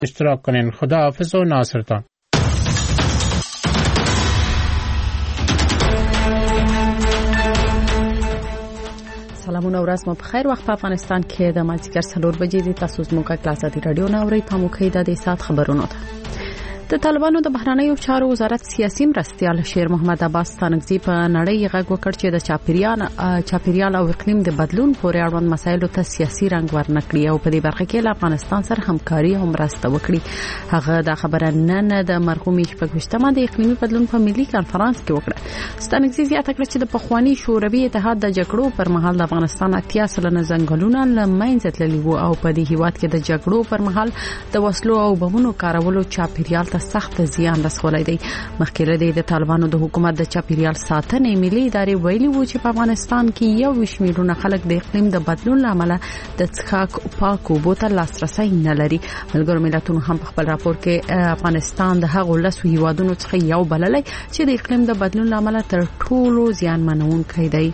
اشتراک کنین. خداحافظ و ناصرتان. سلامونه ورځ مو په خیر. وخت په افغانستان کې د مازیګر 4 بجې دي. تاسو زموږ کلاساتي رادیو ناوړي په موخه د سات خبرونو ده. د طالبانو د بهرنیو چارو وزارت سیاسي مرستیال شیر محمد عباس ستانکزی په نړۍ غږ وکړ چې د چاپیریال او اقلیم د بدلون پورې اړوند مسایلو ته سیاسي رنګ ورنکړي او په دې برخه کې له افغانستان سره همکاري او مرسته وکړي. هغه د خبره نن د مرحوم شپږشتمه د اقلیمي بدلون په ملي کانفرنس کې وکړه. ستانکزی زیاته کړه چې د پخوانی شوروي اتحاد د جګړو پر مهال د افغانستان 80 سلنه ځنګلونه له منځه تللي وو او په دې هیواد کې د جګړو پر مهال د وسلو او بمونو کارولو چاپیریال ته سخت زیان رسولای دی. مخکې د طالبانو د حکومت د چاپیریال ساتنې ملي ادارې ویلي وو چې په افغانستان کې 1 میلیون خلک د اقلیم د بدلون لامل د څښاک پاکو اوبو ته لاسرسي نه لري. ملګرو ملتونو هم په خپل راپور کې افغانستان د هغو 10 هیوادونو څخه یو بللی چې د اقلیم د بدلون لامل تر ټولو زیانمنونکی دی.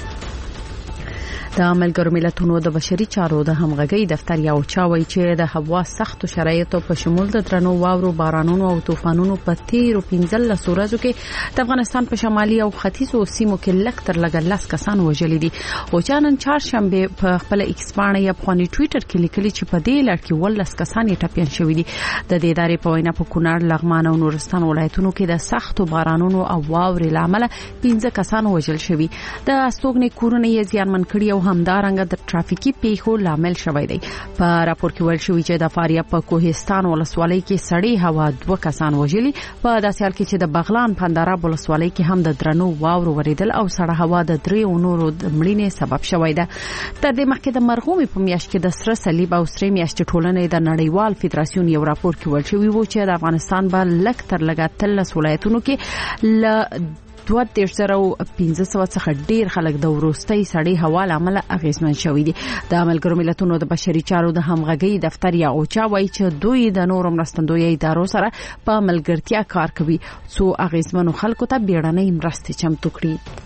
د ملګرو ملتونو د بشري چارو د همغږي دفتر یو چاوي چې د هوا سخت شرایطو په شمول د درنو واورو بارانونو او طوفانونو په تیرو 15 ورځو کې د افغانستان په شمالي او ختیځو سیمو کې لکتر لګ کسان وژل دي. او چانن چهارشنبه په خپل ایکس باندې یا په ټوئیټر کې لیکلي چې په دې لړ کې 12 کسان یې ټپيان شوي دي. د دې ادارې په وینا په کونړ، لغمان او نورستان ولایتونو کې د سختو بارانونو او واورې لامل 15 کسان وژل شوي. د استوګنې کورونه یې زیانمن کړي او همدارنګه د ټرافیکي پیښو لامل شوی دی. په راپور کې ویل شوی چې د فاریاب په کوهستان ولسوالۍ کې سړې هوا 2 کسان وژلي. په داسې حال کې چې د بغلان پنداراب ولسوالۍ کې هم د درنو واورو وریدل او سړه هوا د 3 نورو مړینې سبب شوی ده. تر دې مخکې د مرحوم په میاشت کې د سره صلیب او سره میاشت ټولنې د نړیوال فدراسیون یو راپور کې ویل شوی و چې د افغانستان په لکتر لګاتل ولایتونو کې 2500 څخه ډیر خلک د وروستۍ سړې هوا لامل اغیزمن شوي دي. د ملګرو ملتونو د بشري چارو د همغږي دفتر یا اوچا وایي چې دوی د نورو مرستندوی ادارو سره په ملګرتیا کار کوي څو اغیزمنو خلکو ته بیړنۍ مرستې چمتو کړي.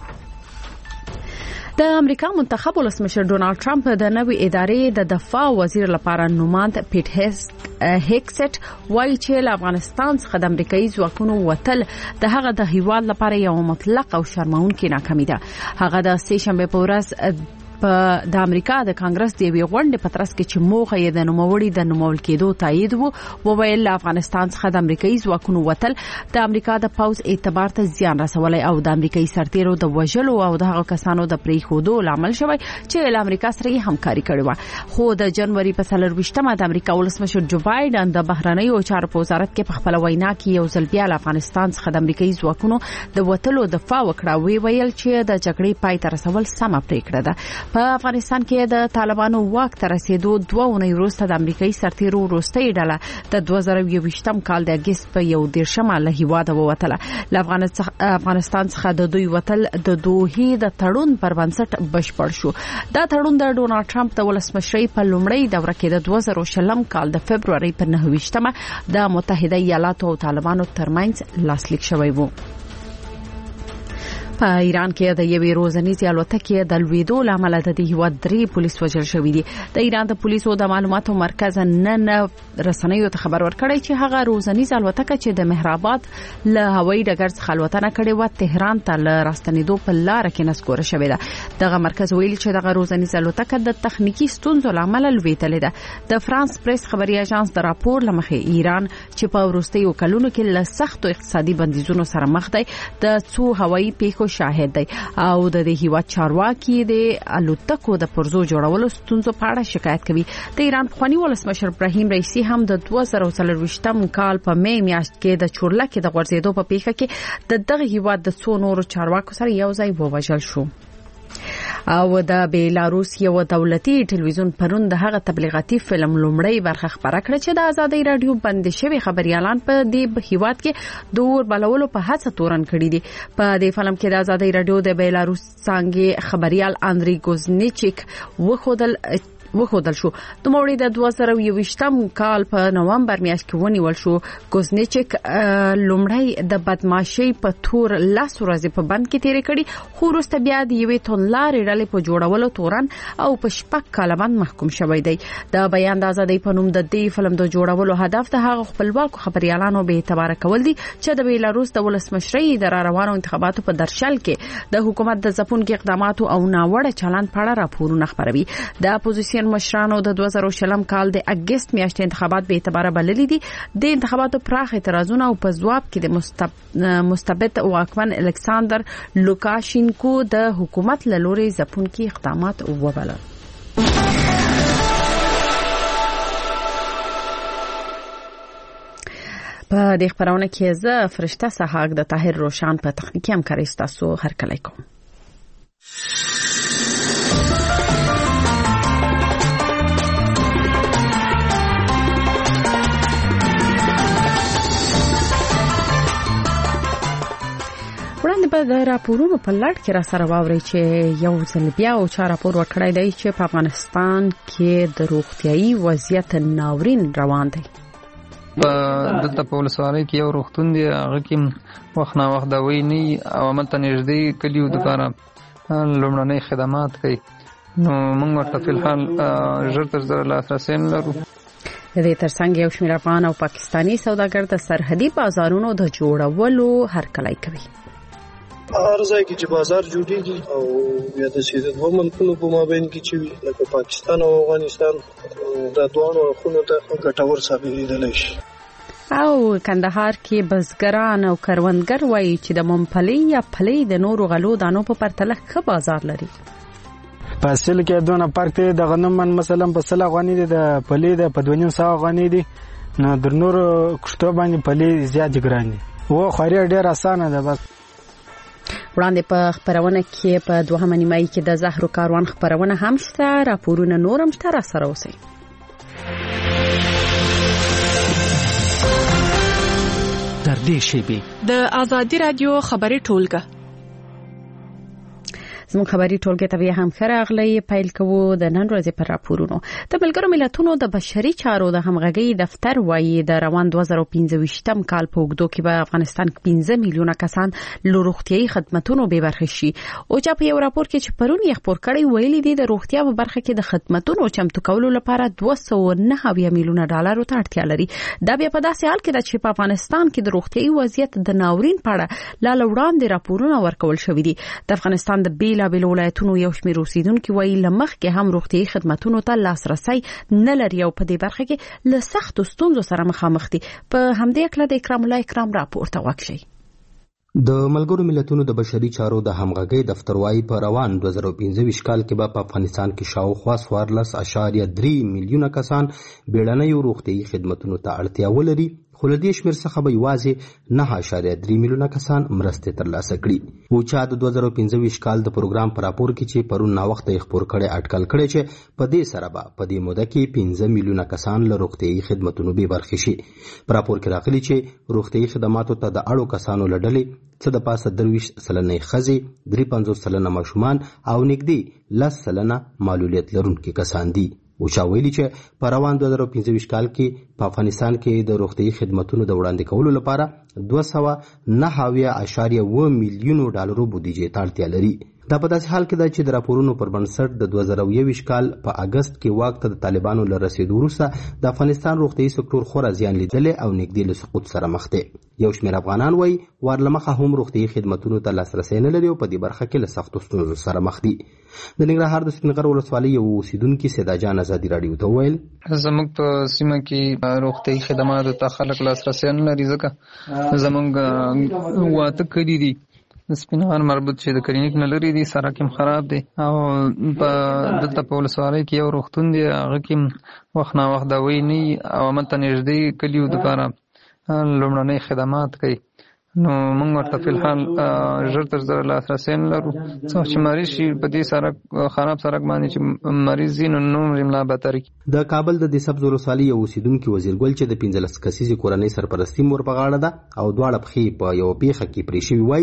د امریکا منتخب ولسمشر ډونالد ټرمپ د نوې ادارې د دفاع وزیر لپاره نوماند پیټ هیکسټ وایي چې له افغانستان څخه د امریکایي ځواکونو وتل د هغه د هیواد لپاره یو مطلق او شرمونکې ناکامي ده. هغه د سه شنبه په ورځ د امریکا د کانګرس د وی غونډې په ترڅ کې چې موخه یې د نوموړي د نومول کېدو تایید وو ویل افغانستان څخه د امریکایي ځواکونو وتل د امریکا د پاوز اعتبار ته زیان رسولای او د امریکایي سرتیرو د وژلو او د هغو کسانو د پریښودو لامل شوی چې له امریکا سره همکاري کړې و. خو د جنوري په 24مه د امریکا ولسمشر جو بایدن د بهرنیو چارو په وزارت کې په خپل وینا کې یو ځل بیا له افغانستان څخه د امریکایي ځواکونو د وتلو دفاع وکړه. ویل چې د جګړې پای ته رسول سمه پریکړه ده. په افغانستان کې د طالبانو واک ته رسیدو 2 اونۍ وروسته د امریکایي سرتیرو وروستۍ ډله د 2021م کال د اگست په 11مه له هیواده ووتله. له افغانستان څخه د دوی وتل د دوحې د تړون پر بنسټ بشپړ شو. دا تړون د ډونالد ټرمپ د ولسمشرۍ په لومړۍ دوره کې د 2020 کال د فبرवरी په 9مه د متحده ایالاتو او طالبانو ترمنځ لاسلیک شوی و. په ایران کې د یوې روزنیزې الوتکې د لویدو لامل د دې هیواد 3 پولیس وژل شوي دي. د ایران د پولیسو د معلوماتو مرکز نن رسنیو ته خبر ورکړی چې هغه روزنیزه الوتکه چې د مهرآباد له هوایي ډګر څخه الوتنه کړې و تهران ته له راستنېدو په لار کې نسکوره شوې ده. دغه مرکز ویلي چې دغه روزنیزه الوتکه د تخنیکی ستونزو لامل لویدلې ده. د فرانس پریس خبري اژانس د راپور لمخې ایران چې په وروستیو کلونو کې له سختو اقتصادي بندیزونو سره مخ دی د څو هوایي پیښو شاهد دی او د دې هیواد چارواکي د الوتکو د پرزو جوړولو ستونزو په اړه شکایت کوي. د ایران پخوانی ولسمشر ابراهیم رئیسی هم د 2023م کال په می میاشت کې د چورلکې د غورځېدو په پیښه کې د دغه هیواد د څو نورو چارواکو سره یو ځای ووژل شو. او د بیلاروس یو دولتي ټلویزیون پرون د هغه تبلیغاتي فلم لومړی برخه خبره کړه چې د آزادۍ رادیو بند شوی خبريالان په دې هیواد کې دور بلولو په هڅه تورن کړی دي. په دې فلم کې د آزادۍ رادیو د بیلاروس څنګه خبريال اندري ګوزنیچیک وخدل وښودل شو. نوموړي د 2021م کال په نومبر میاشت کې ونیول شو. کوزنیچک لومړی د بدمعشي په تور 10 ورځې په بند کې تیرې کړي، خو وروسته بیا د یوې توندلارې ډلې په جوړولو تورن او په 6 کاله باندې محکوم شوی دی. د بیان د ازادۍ په نوم د دې فلم د جوړولو هدف د هغه خپلواکو خبريالانو به اعتبار کول دي چې د بیلاروس د ولسمشرۍ د روانو انتخاباتو په درشل کې د حکومت د ځپونکو اقداماتو او ناوړه چلند په اړه راپورونه خپروي. د اپوزیسیون مشرانو د 2020 کال د اگست میاشتې انتخابات به اعتبار بللي دي. د انتخاباتو پراخ اعتراضونه او په ځواب کې د مستبد واکمن الکساندر لوکاشینکو د حکومت له لوري ځپونکي اقدامات وبلل. په دې خبرونه کې زه فرشته سحاق د طاهر روشان په تخنیکی همکاري ستاسو هرکلی کوم. وړاندې به د راپورونو په لړ کې را سره واوري چې یو ځل بیا او چا راپور ورکړی دی چې په افغانستان کې د روغتيایي وضعیت ناورین روان دی. دلته په ولسوالۍ کې یو روغتون دی، هغه کې وخت نه وخت دوی نه او عملته نږدې کلیو لپاره لومړنۍ خدمات کوي. نو موږ ورته په الحال ژر تر ژره لاسرسی نه لرو. د دې ترڅنګ یو شمېر افغان او پاکستانی سوداګر د سرحدي بازارونو د جوړولو هرکلی کوي. هر ځای کې چې بازار جوړیږي او یا د سیده دوه ملکونو په مابین کې چې وي لکه پاکستان او افغانستان د دوه اړخونو ته ګټور ثابتېدلی شي. او کندهار کې بزګران او کروندګر وایي چې د ممپلی یا پلی د نورو غلو دانو په پرتله ښه بازار لري. په اصل کې دونه فرق دی. د غنم من مثلا په 100 افغاني دي، د پلی د په 200 افغاني دي. نو در نور کښتو باندې پلی زیات ګران دي. و خوري ډیر اسانه ده. بس وړاندې په خبرونه کې په دوهمه نیمایي کې د زهرو کاروان خبرونه هم شته. راپورونه نور هم شته، را سره اوسئ. در دې شیبه د آزادی رادیو خبري ټولګه زموږ خبري ټولګه ته هم خراغلي پیل کوو د نن ورځې پر راپورونو. د ملګرو ملتونو د بشري چارو د همغږي دفتر وایي د روان 2015م کال په وګړو کې په افغانستان کې 15 میلیونه کسان له روغتيایي خدماتو به برخه شي. او چې په یو راپور کې چې پرون یې خبر کړی ویلي دي د روغتیا په برخه کې د خدماتو چمتو کولو لپاره 209 میلیونه ډالر ته اړتیا لري. دا بیا په داسې حال کې چې په افغانستان کې د روغتيایي وضعیت د ناورین په اړه لا وړاندې راپورونه ورکول شوې دي. د افغانستان د بیل ولایتونو یو شمېر اوسیدونکو وایي لمخ کې هم روغتيایي خدماتو ته لاسرسي نه لري او په دې برخه کې له سختو ستونزو سره مخامخ دي. په همدې کله د اکرام الله اکرام راپور ته وکړي. د ملګرو ملتونو د بشري چارو د همغږي دفتر وايي په روان 2015 کال کې په افغانستان کې شاوخوا 14.3 میلیونه کسان بیړنیو روغتيایي خدماتو ته اړتیا ولري. خو له دې شمېر څخه به یوازې 9.3 میلیونه کسان مرستې ترلاسه کړي. او چې د 2015 کال د پروګرام پر راپور کې چې پرون نا وخت یې خبر کړي اټکل کړي چې په دې سره به په دې موده کې 15 میلیونه کسان له روغتيایي خدماتو به برخه شي. پر راپور کې راغلي چې روغتيایي خدماتو ته د اړو کسانو لړلې څه د پاسه 23% ښځې، 53% ماشومان او نږدې 10% معلولیت لرونکي کسان دي. او چا ویلي چې په روان 2015 کال کې په افغانستان کې د روغتيایي خدماتو د وړاندې کولو لپاره 209.1 میلیونو ډالرو بودیجه ته اړتیا لري. دا په داسې حال کې ده چې د راپورونو پر بنسټ د 2021 کال په اگست کې واک ته د طالبانو له رسیدو وروسته د افغانستان روغتيایي سکتور خورا زیان لیدلی او نږدې له سقوط سره مخ دی. یو شمېر افغانان وایي ورلمخه هم روغتيایي خدماتو ته لاسرسی نه لري او په دې برخه کې له سختو ستونزو سره مخ دي. د ننګرهار د سپینغر ولسوالۍ یو اوسیدونکي سیدا جان ازادي راډیو ته وویل زموږ په سیمه کې روغتيایي خدماتو ته خلک لاسرسی نه لري ځکه زموږ واته کړي دي د سپینغر مربوط چې د کلینیک نه لري دي، سړک هم خراب دی او دلته په ولسوالۍ کې یو روغتون دی، هغه کې وخت نه وخت دوی نه او عملته نږدې کلیو لپاره لومړنۍ خدمات کوي. نو موږ ورته په الحال ژر تر ژره لاسرسی نه لرو. څو چې مریض شي په دې سړک خراب سړک باندې چې مریض وي نو نور املا بهتري. د کابل د سبز ولسوالۍ یو اوسیدونکي وزیرګل چې د 15 کسیزې کورنۍ سرپرستي مور په غاړه ده او دواړه پښې په یو پیښه کې پرې شوي وایي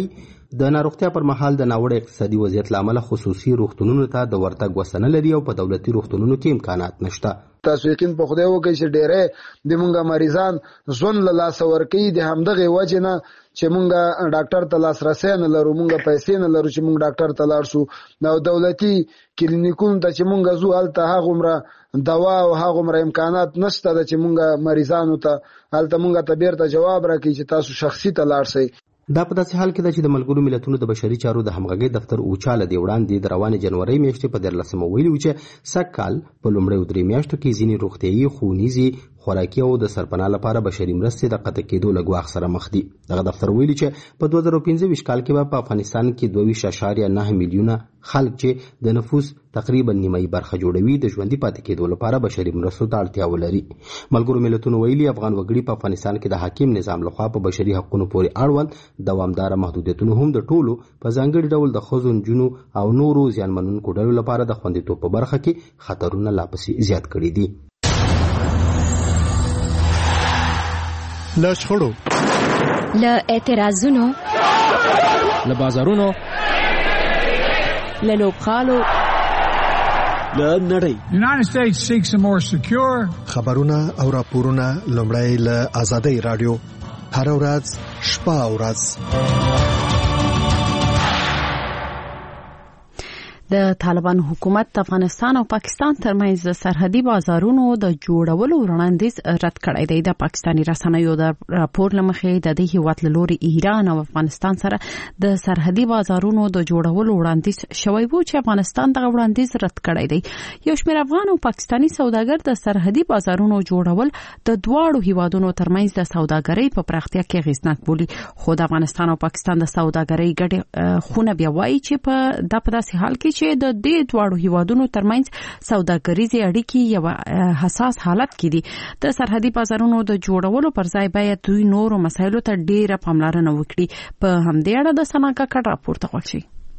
د ناروغتیا پر مهال د ناوړه اقتصادي وضعیت لامل خصوصي روغتونونو ته د ورتګ وسنه لري او په دولتي روغتونونو کې امکانات نشته. تاسو یقین په خدای وکړئ چې ډېرې د مونږه مریضان ځون له لاس ورکړي د همدغه وجه نه چې مونږه ډاکټر ته لاسرسي نه لرو، مونږه پیسې نه لرو چې مونږ ډاکټر ته لاړ شو. نو دولتي کلینیکونو ته چې مونږ زو هلته هغومره دوا او هغومره امکانات نشته چې مونږه مریضانو ته هلته مونږ ته بیرته جواب راکړي چې تاسو شخصي ته لاړ شئ. دا په داسې حال کې ده چې د ملګرو ملتونو د بشري چارو د همغږۍ دفتر اوچاله دی وړاندې د روانې جنورۍ میاشتې په 14 ویلي و چې سږ کال په لومړیو 3 میاشتو کې ځینې روغتیایي، ښوونیزې، خوراکي او د سرپناه لپاره بشري مرستې د قطع کېدو له ګواښ سره مخ دي. دغه دفتر ویلي چې په 2025 کال کې به په افغانستان کې 22.9 میلیونه خلک چې د نفوس تقریبا نیمایي برخه جوړوي د ژوندي پاتې کېدو لپاره بشري مرستو ته اړتیا ولري. ملګرو ملتونو ویلي افغان وګړي په افغانستان کې د حاکم نظام لخوا په بشري حقوقو پورې اړوند دوامداره محدودیتونه هم د ټولو په ځانګړي ډول د ښځو، نجونو او نورو زیانمنونکو ډلو لپاره د خوندیتوب په برخه کې خطرونه لا پسې زیات کړي دي. له شخړو، له اعتراضونو، له بازارونو، له لوبغالو، له نړۍ. United States seeks a more secure. خبرونه او راپورونه لومړی له آزادۍ رادیو هر ورځ شپه او ورځ. د طالبان حکومت د افغانستان او پاکستان ترمنځ د سرحدي بازارونو د جوړولو وړاندیز رد کړی دی. د پاکستاني رسنیو د راپور لمخې د دې هیواد له لوري ایران او افغانستان سره د سرحدي بازارونو د جوړولو وړاندیز شوی و چې افغانستان دغه وړاندیز رد کړی دی. یو شمېر افغان او پاکستاني سوداګر د سرحدي بازارونو جوړول د دواړو هیوادونو ترمنځ د سوداګرۍ په پراختیا کې اغېزناک بولي. خو د افغانستان او پاکستان د سوداګرۍ ګډې خونه بیا وایي چې په داسې حال کې چې د دې دواړو هیوادونو ترمنځ سوداګریزې اړیکې یو حساس حالت کې دي. د سرحدي بازارونو د جوړولو پر ځای باید دوی نورو مسایلو ته ډیره پاملرنه وکړي. په همدې اړه د سناکا کډ راپور ته غوښتي.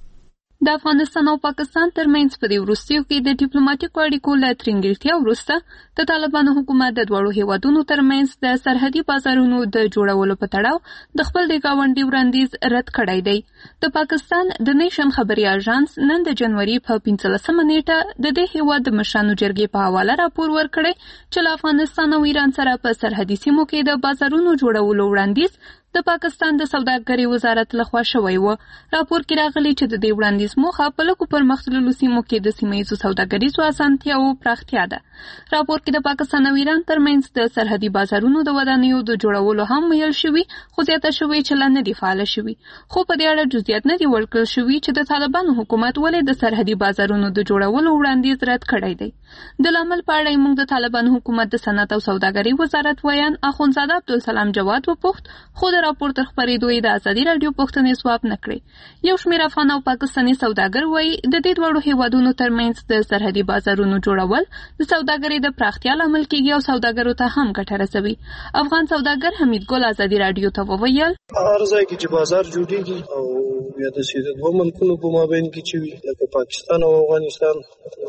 د افغانستان او پاکستان ترمنځ په دې وروستیو کې د ډیپلوماټیکو اړیکو له ترنګلتیا وروسته د طالبانو حکومت د دواړو هیوادونو ترمنځ د سرحدي بازارونو د جوړولو په تړاو د خپل د گاونډي وړاندیز رد کړی دی. د پاکستان د نیشن خبري اژانس نن د جنوري په 15 نیټه د دې هیواد د مشرانو جرګې په حواله راپور ورکړی چې له افغانستان او ایران سره په سرحدي سیمو کې د بازارونو جوړولو وړاندیز د پاکستان د سوداګرۍ وزارت لخوا شوی و. راپور کې راغلی چې د دې وړاندیز موخه په لږو پرمختللو سیمو کې د سیمه‌ییزو سوداګریزو اسانتیاوو پراختیا ده. راپور کې د پاکستان او ایران ترمنځ د سرحدي بازارونو د ودانیو د جوړولو هم ویل شوي، خو زیاته شوی چې لا نه دي فعاله شوي. خو په دې اړه جزئیات نه دي ورکړل شوي چې د طالبانو حکومت ولې د سرحدي بازارونو د جوړولو وړاندیز رد کړی دی. د لامل په اړه موږ د طالبانو حکومت د صنعت او سوداګرۍ وزارت ویان اخوندزاده عبدالسلام جواد وپوښت، خو د راپور تر خپرېدو یې د ازادي راډیو پوښتنې ځواب نه کړې. یو شمېر افغان او پاکستاني سوداګر وایي د دې دواړو هیوادونو ترمنځ د سرحدي بازارونو جوړول د سوداګرۍ د پراختیا لامل کېږي او سوداګرو ته هم ګټه رسوي. افغان سوداګر حمید ګل ازادي راډیو ته وویل، هر ځای کې چې بازار جوړیږي او یا د دوه ملکونو په مابین کې چې وي لکه پاکستان او افغانستان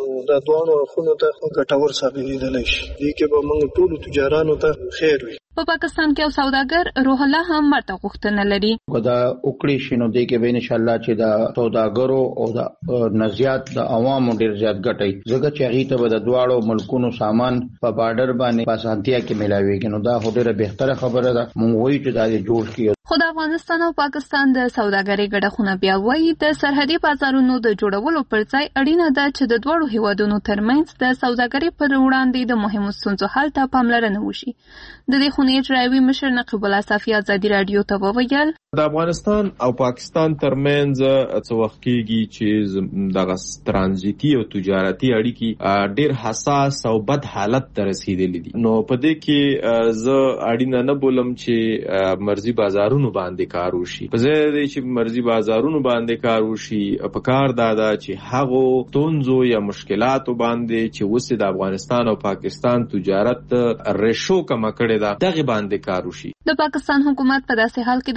د دوه اړخونو ته ګټور ثابتېدلی شي. دې کې به موږ ټولو تجارانو ته خیر وي. په پاکستان کې او سوداګر روح الله هم مرته غوښتنه لري. دا وکړي شنو دې کې به ان شاء الله چې د سوداګرو او د نزيات د عوامو ډیر زیات ګټي ځکه چې هغه ته د دواړو ملکونو سامان په بارډر باندې په اسانتیا کې ملاويږي. نو دا خو ډیره بهتره خبره ده. مونږ وایو چې دا جوړ کړي. خو د افغانستان او پاکستان د سوداګرۍ ګډه خونه بیا وایي د سرحدي بازارونو د جوړولو پر ځای اړینه ده چې د دواړو هیوادونو ترمنځ د سوداګرۍ پر وړاندې د مهمو ستونزو حل ته پاملرنه وشي. د دې خونې اجرایوي مشر نقیب الله صافي ازادي راډیو ته وویل، د افغانستان او پاکستان ترمنځ څه وخت کېږي چې دغه ترانزیتي او تجارتي اړیکې ډېر حساس او بد حالت ته رسیدلې دي. نو په دې کې زه اړینه نه بولم چې مرزي بازارونو باندې کار وشي. په ځای دی چې مرزي بازارونو باندې کار وشي، په کار دا چې هغو ستونزو یا مشکلاتو باندې چې اوس د افغانستان او پاکستان تجارت ریشو کم کړي دا دغه باندې کار وشي. د پاکستان حکومت په داسې حال کې دا وړاندیز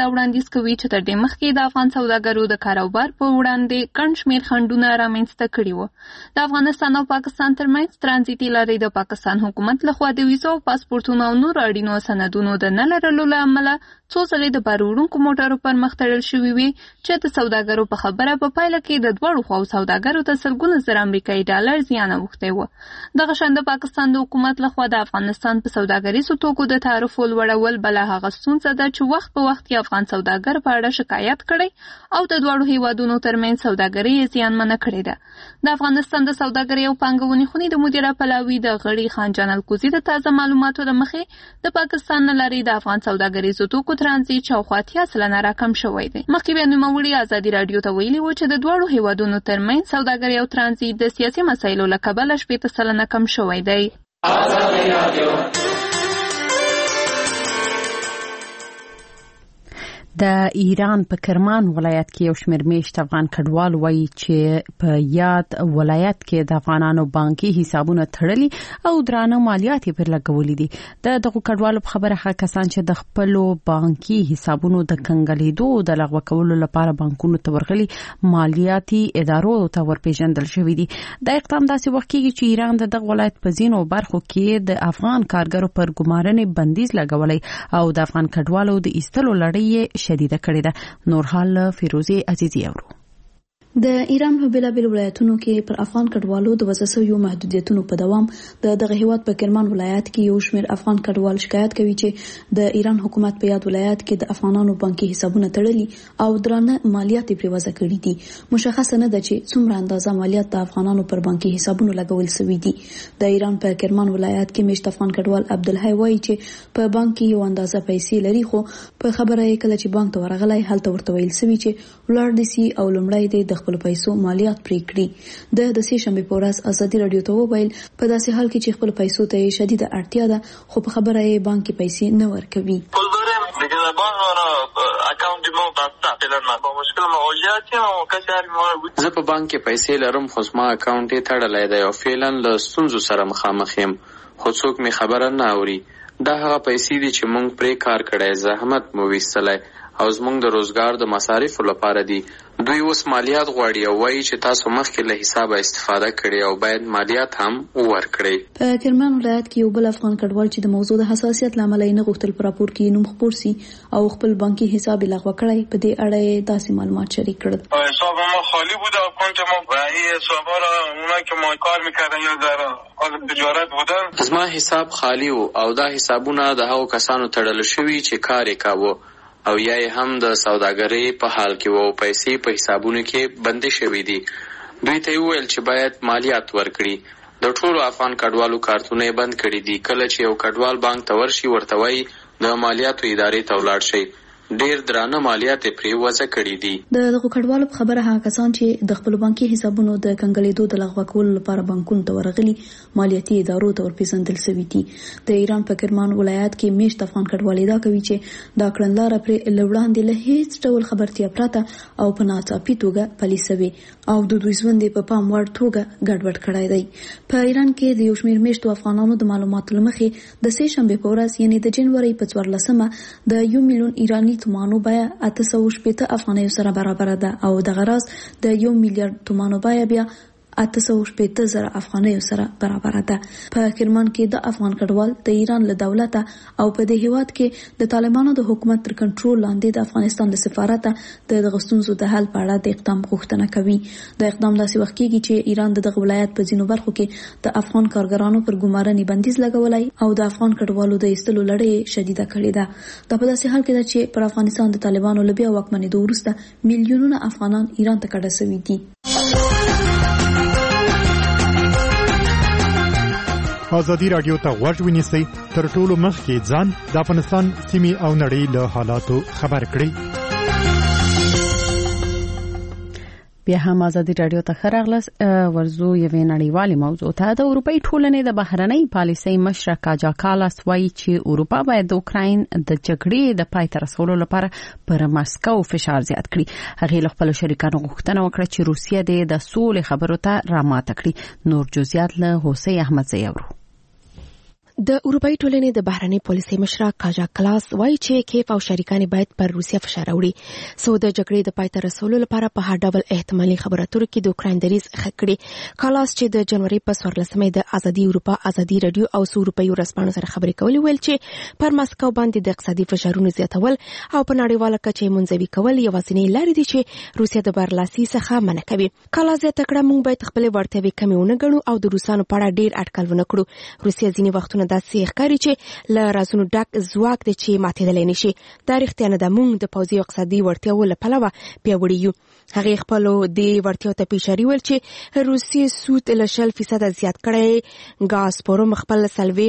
احساس کوي چې تر دې مخکې د افغان سوداګرو د کاروبار په وړاندې ګڼ شمېر خنډونه رامنځته کړي وو. د افغانستان او پاکستان ترمنځ ترانزیتي لارې د پاکستان حکومت لخوا د ویزو او پاسپورتونو او نورو اړینو سندونو د نه لرلو له امله څو ځلې د بار وړونکو موټرو پر مخ تړل شوي وي چې د سوداګرو په خبره په پایله کې د دواړو خواو سوداګرو ته سلګونه زره امریکایي ډالر زیان اوښتی و. دغه شان د پاکستان د حکومت لخوا د افغانستان په سوداګریزو توکو د تعرفو لوړول بله هغه ستونزه ده چې وخت په وخت کې افغان سوداګر په اړه شکایت کړی او د دواړو هیوادونو ترمنځ سوداګري یې زیانمنه کړې ده. د افغانستان د سوداګرۍ او پانګونې خونې د مدیره پلاوي د غړي خان جان الکوزي د تازه معلوماتو له مخې د پاکستان نه لارې د افغان سوداګریزو توکو ترانزیت شاوخوا 80% راکم شوی دی. مخکې بیا نوموړي ازادي راډیو ته ویلي و چې د دواړو هیوادونو ترمنځ سوداګري او ترانزیت د سیاسي مسایلو له کبله 80% کم شوی دی. ازادي راډیو د ایران په کرمان ولایت کې یو شمېر میشت افغان کډوال وایي چې په یاد ولایت کې د افغانانو بانکي حسابونه تړلي او درانه مالیات یې پر لګولي دي. د دغو کډوالو په خبره هغه کسان چې د خپلو بانکي حسابونو د کنګلېدو د لغوه کولو لپاره بانکونو ته ورغلي مالیاتي ادارو ته ورپېژندل شوي دي. دا اقدام داسې وخت کېږي چې ایران د دغه ولایت په ځینو برخو کې د افغان کارګرو پر ګمارنې بندیز لګولی او د افغان کډوالو د ایستلو لړۍ شدیده کړې ده. نور حال فیروزی عزیزی اورو. د ایران په بیلابیل ولایتونو کې پر افغان کډوالو د وضع شویو محدودیتونو په دوام د دغه هیواد په کرمان ولایت کې یو شمېر افغان کډوال شکایت کوي چې د ایران حکومت په یاد ولایت کې د افغانانو بانکي حسابونه تړلي او درانه مالیات پرې وضع کړي دي. مشخص نه ده چې څومره اندازه مالیات د افغانانو پر بانکي حسابونو لګول شوي دي. د ایران په کرمان ولایت کې میشت افغان کډوال عبدالحی وایي چې په بانک کې یو اندازه پیسې لري خو په خبره یې کله چې بانک ته ورغلی هلته ورته ویل شوي چې ولاړ دي سي او لومړی د خپل پیسو مالیات پرې کړي. د سې شنبې په ورځ ازادي راډیو ته وویل په داسې حال کې چې خپل پیسو ته شدیده اړتیا ده خو په خبره یې بانک کې پیسې نه ورکوي. زه په بانک کې پیسې لرم خو زما اکاونټ یې تړلی دی او فعلا له ستونزو سره مخامخ یم خو څوک می خبره نه اوري. دا هغه پیسې دي چې موږ پرې کار کړی زحمت مو ویستلی او زموږ د روزګار د مصارفو لپاره دي. دوی اوس مالیات غواړي او وایي چې تاسو مخکې له حسابه استفاده کړئ او باید مالیات هم ورکړئ. په کرمان ولایت کې یو بل افغان کډوال چې د موضوع د حساسیت له امله نه غوښتل په راپور کې نوم خپور سي او خپل بانکي حساب لغوه کړی په دې اړه داسې معلومات شریک کړل. حساب ما خالی بود اکانت ما و این حسابا را اونایی که ما کار میکردن یا در حال تجارت بودن زما حساب خالی و او دا حسابونه د هغو کسانو تړل شوي چې کار یې کاوه او یا هم د سوداګرۍ په حال کې وو پیسې په حسابونو کې بندي شوې دي. دوی ته ویل چې باید مالیات ورکړي. د ټولو افغان کډوالو کارتونه بند کړي دي. کله چې یو کډوال بانک ته ورشي ورته وایي د مالیاتو ادارې ته ولاړ شي. ډیر درانه مالیات پرې وضع کړي دي. د دغه کډوالو په خبره هغه کسان چې د خپل بانکي حسابونو د کنګلېدو د لغوه کولو لپاره بانکونو ته ورغلي مالیاتي ادارو ته ورپېژندل شوي دي. د ایران په کرمان ولایت کې میشت افغان کډوال ادعا کوي چې دا کړنلاره پرې له وړاندې له هیڅ ډول خبرتیا پرته او په ناڅاپي توګه پلي شوې او د دوی ژوند په پام وړ توګه ګډوډ کړی دی. په ایران کې د یو شمېر میشتو افغانانو د معلوماتو له مخې د سې شنبې په ورځ یعنې د جنوري په 14مه د 1 میلیون ایراني تومانو بیه 860 افغانیو سره برابر ده او دغه راز د 1 میلیارډ تومانو بیه بیا 860,000 افغانیو سره برابر ده. په کرمان کې د افغان کډوال د ایران له دولت او په دې هیواد کې د طالبانو د حکومت تر کنټرول لاندې د افغانستان د سفارت د غستونزو د حل په اړه د اقدام غوښتنه کوي. د اقدام داسې وخت کېږي چې ایران دغه ولایت په ځینو برخو کې د افغان کارګرانو پر ګمارنې بندیز لګولای او د افغان کډوالو د ایستلو لړۍ شدیده کړې ده. دا په داسې حال کې ده چې پر افغانستان د طالبانو له بیا واکمنېدو وروسته میلیونونه افغانان ایران ته کډه شوي دي. ازادي راډیو ته غوږ ونیسئ تر ټولو مخکې ځان د افغانستان سیمې او نړۍ له حالاتو خبر کړئ. بیا هم ازادي راډیو ته خراغلس ورزو یوې نړیوالې موضوع ته. د اروپای ټولنې د بهرنۍ پالیسۍ مشره کاجا کالاس وایي چې اروپا باید د اوکراین د جګړې د پای ته رسولو لپاره پر مسکو فشار زیات کړي. هغې له خپلو شریکانو غوښتنه وکړه چې روسیه د سولې خبرو ته راماته کړي. نور جزئیات له حسین احمدزی اورو. د اروپאי ټولنې د بهرنۍ پالیسۍ مشره کاجا کلاس وایي چې کیف او شریکان باید پر روسیه فشار راوړي سو د جګړې د پای ته رسولو لپاره په هر ډول احتمالي خبرو اترو کې د اوکراین دریځ ښه کړي. کلاس چې د جنوري په 14مې د ازادي اروپا ازادي رادیو او اروپایي ورځپاڼو سره خبرې کولې ویل چې پر مسکو باندې د اقتصادي فشارونو زیاتول او په نړیواله کچه منځوي کول یوازینۍ لارې دي چې روسیه د برلاسي څخه منع کوي. کلاس زیاته کړه موږ باید خپل ورتوي کمی ونه ګڼو او د روسانو په اړه ډیر اټکل ونه کړو. روسیه ځینې وختونه داسې ښکاري چې له رازونو ډک ځواک دی چې ماتېدلی نشي. دا رښتیا نه ده، موږ د پوځي او اقتصادي وړتیاو له پلوه پیاوړي یو. هغې خپلو دې وړتیاو ته اشاره ویل چې روسیې سود له 0% زیات کړی، ګازپروم خپل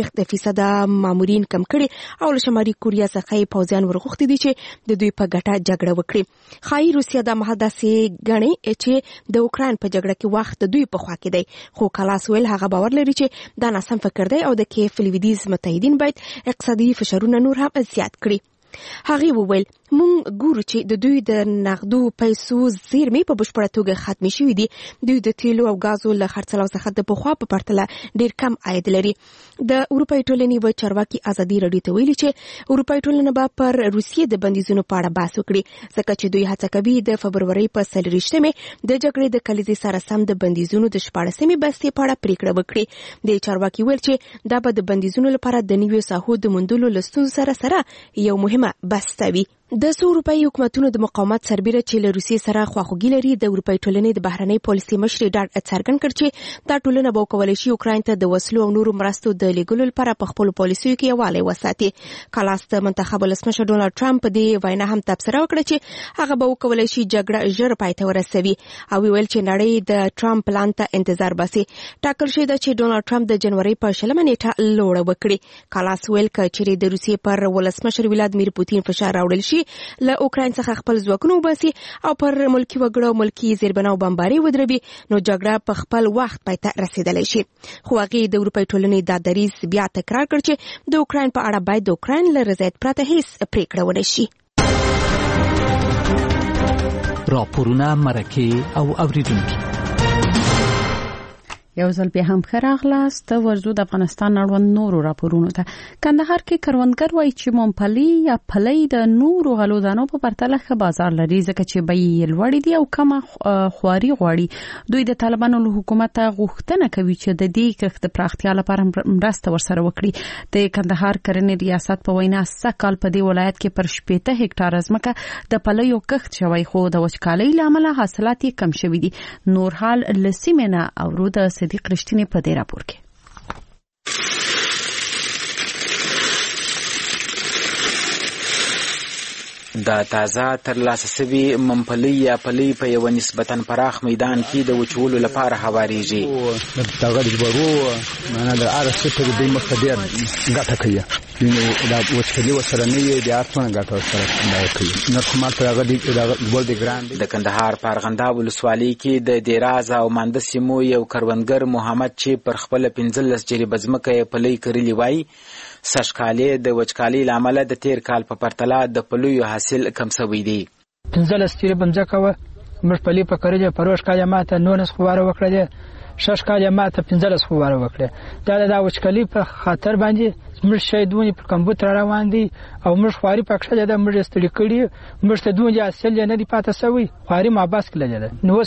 40% مامورین کم کړي او له شمالي کوریا څخه یې پوځیان ورغوښتي دي چې د دوی په ګټه جګړه وکړي. ښایي روسیه دا مهال داسې ګڼي چې د اوکراین په جګړه کې وخت د دوی په خوا کې دی، خو کلاس ویل هغه باور لري چې دا ناسم فکر دی او د کیف لویدیز متحدین باید اقتصادي فشارونه نور هم زیات کړي. هغه وویل مونږ ګورو چې د دوی د نغدو پیسو زیرمې په بشپړه توګه ختمې شوې دي. دوی د تیلو او غازو له خرڅلاو څخه د پخوا په پرتله ډیر کم عاید لري. د اروپאי ټولنې و چارواکي ازادي رادیو ته ویلي چې اروپאי ټولنه به پر روسیې د بندیزونو په اړه بحث وکړي ځکه چې دوی هڅه کوي د فبرورۍ په 24مې د جګړې د کلیزې سره سم د بندیزونو د 14مې بستې په اړه پریکړه وکړي. د چارواکي ویل چې دا به د بندیزونو لپاره د نویو ساحو د موندلو له ستونزو سره یو مهمه بسته وي. د اروپאי حکومتونو د مقاومت سربیره چې له روسیې سره خواخوږي لري د اروپאי ټولنې د بهرنۍ پالیسۍ مشر ډاډ څرګند کړ چې دا ټولنه به وکولای شي اوکراین ته د وسلو او نورو مرستو د لیږلو لپاره په خپلو پالیسیو کې یووالی وساتي. کلاس د منتخب ولسمشر ډونالد ټرمپ په دې وینا هم تبصره وکړه چې هغه به وکولای شي جګړه ژر پای ته ورسوي او ویل چې نړۍ د ټرمپ پلان ته انتظار باسي. ټاکل شوی ده چې ډونالد ټرمپ د جنوري په 20 نیټه لوړه وکړي. کلاس ویل چې د روسیې پر ولسمشر ولادیمیر پوتین فشار راوړل شي له اوکراین څخه خپل ځواکونه وباسي او پر ملکی وګړو ملکی زیربناو بمباري ودروي نو جګړه په خپل وخت پای ته رسیدلی شي. خو هغه د اروپאי ټولنې د دریځ بیا تکرار کړ چې د اوکراین په اړه باید د اوکراین له رضایت پرته هیڅ پریکړه ونه شي. راپورونه مرکه او اوریدونکو یو ځل بیا هم ښه راغلاست. ورځو د افغانستان اړوند نورو راپورونو ته. کندهار کې کروندګر وایي چې ممپلی یا پلی د نورو غلو دانو په پرتله ښه بازار لري ځکه چې بیې یې لوړې دي او کمه خواري غواړي. دوی د طالبانو له حکومته غوښتنه کوي چې د دې کښت د پراختیا لپاره مرسته ورسره وکړي. د کندهار کرنې ریاست په وینا سږ کال په دې ولایت کې پر 70 هکټاره ځمکه د پلیو کښت شوی خو د وچکالۍ له امله حاصلات یې کم شوي دي. نور حال له سیمې نه اورو د صدیق رښتینی په دې راپور کې. د تازه ترلاسه شوي ممپلی یا پلی په یو نسبتاً پراخ میدان کې د وچولو لپاره هواریږي. دغه جبرو معنا د ارسته په دې مخ ډیر ګټه کوي. دا وچکلي وسره نه دی د اټونه ګټه سره کوي. نو کومه ترغه د ګول دی ګراند د کندهار پارغندا ولسوالۍ کې د دیراز او ماند سیمو یو کروندګر محمد چې پر خپل 15 جریبه ځمکه پلی کړلی وای سشکالې د وچکالۍ لامل د تیر کال په پرتله د پلیو حاصل کم شوی دی. 15 جریبه ځمکه و مر پلی په کړی پروش کال ماته 19 خواره وکړه 6 کال ماته 15 خواره وکړه. دا د وچکالۍ په خاطر باندې مر شیدونی پر کمپیوټر روان دي او مر خواري پکښه د مر استړي کړي مر ته دونی اصل نه دی پاتې سوی خواري ما بس کړل. نو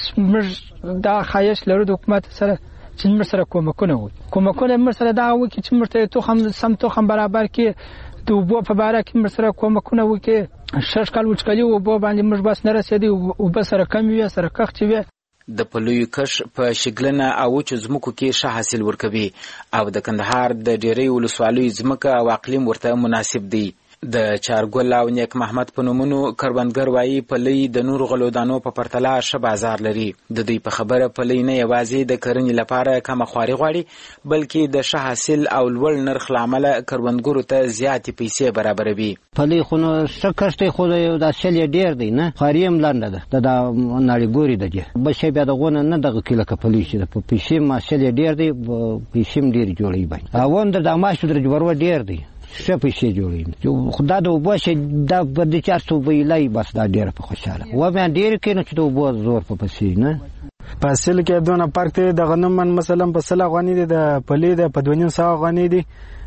مر دا خایش لرو د حکومت سره چې مر سره کومکونه مر سره دا و چې مر ته تو هم سم تو هم برابر کې تو بو په باره کې مر سره کومکونه و کې 6 کال وچکالي و بو باندې مر بس نه رسیدي او بس سره کم وي سره کخت وي. د پلیو کش په شګلنه او چزمکو کې ښه حاصل ورکوي او د کندهار د ډیری ولسوالۍ ځمکه او اقلیم ورته مناسب دی. د چارګل او نیک محمد په نومونو کروندګر وایي پلی د نور غلو دانو په پرتله ښه بازار لري. د دوی په خبره پلی نه یوازې د کرنې لپاره کم خواري غواړي بلکې د ښه حاصل او لوړ نرخ لامل کروندګرو ته زیاتې پیسې برابروي. پلی خو نو څه کښت خو د حاصل ډیر دی نه خواري هم لاندې ده د نړۍ ګوري دی بشي بیا دغه نه دغه کله کپلی چې په پیسې حاصل ډیر دی پیسې ډیر جوړي باندې اوند د ماشو درج ورو ډیر دی څه پیسې جوړي خدای د وبشه د بده 400 ویلای بس دا ډیر په خوشاله و بیا ډیر کې نو چې د وبو زور په پسې نه پاسل کې دونه فرق دی د غنم مثلا په سلا غونی دی د پلی د په 2.5 غونی دی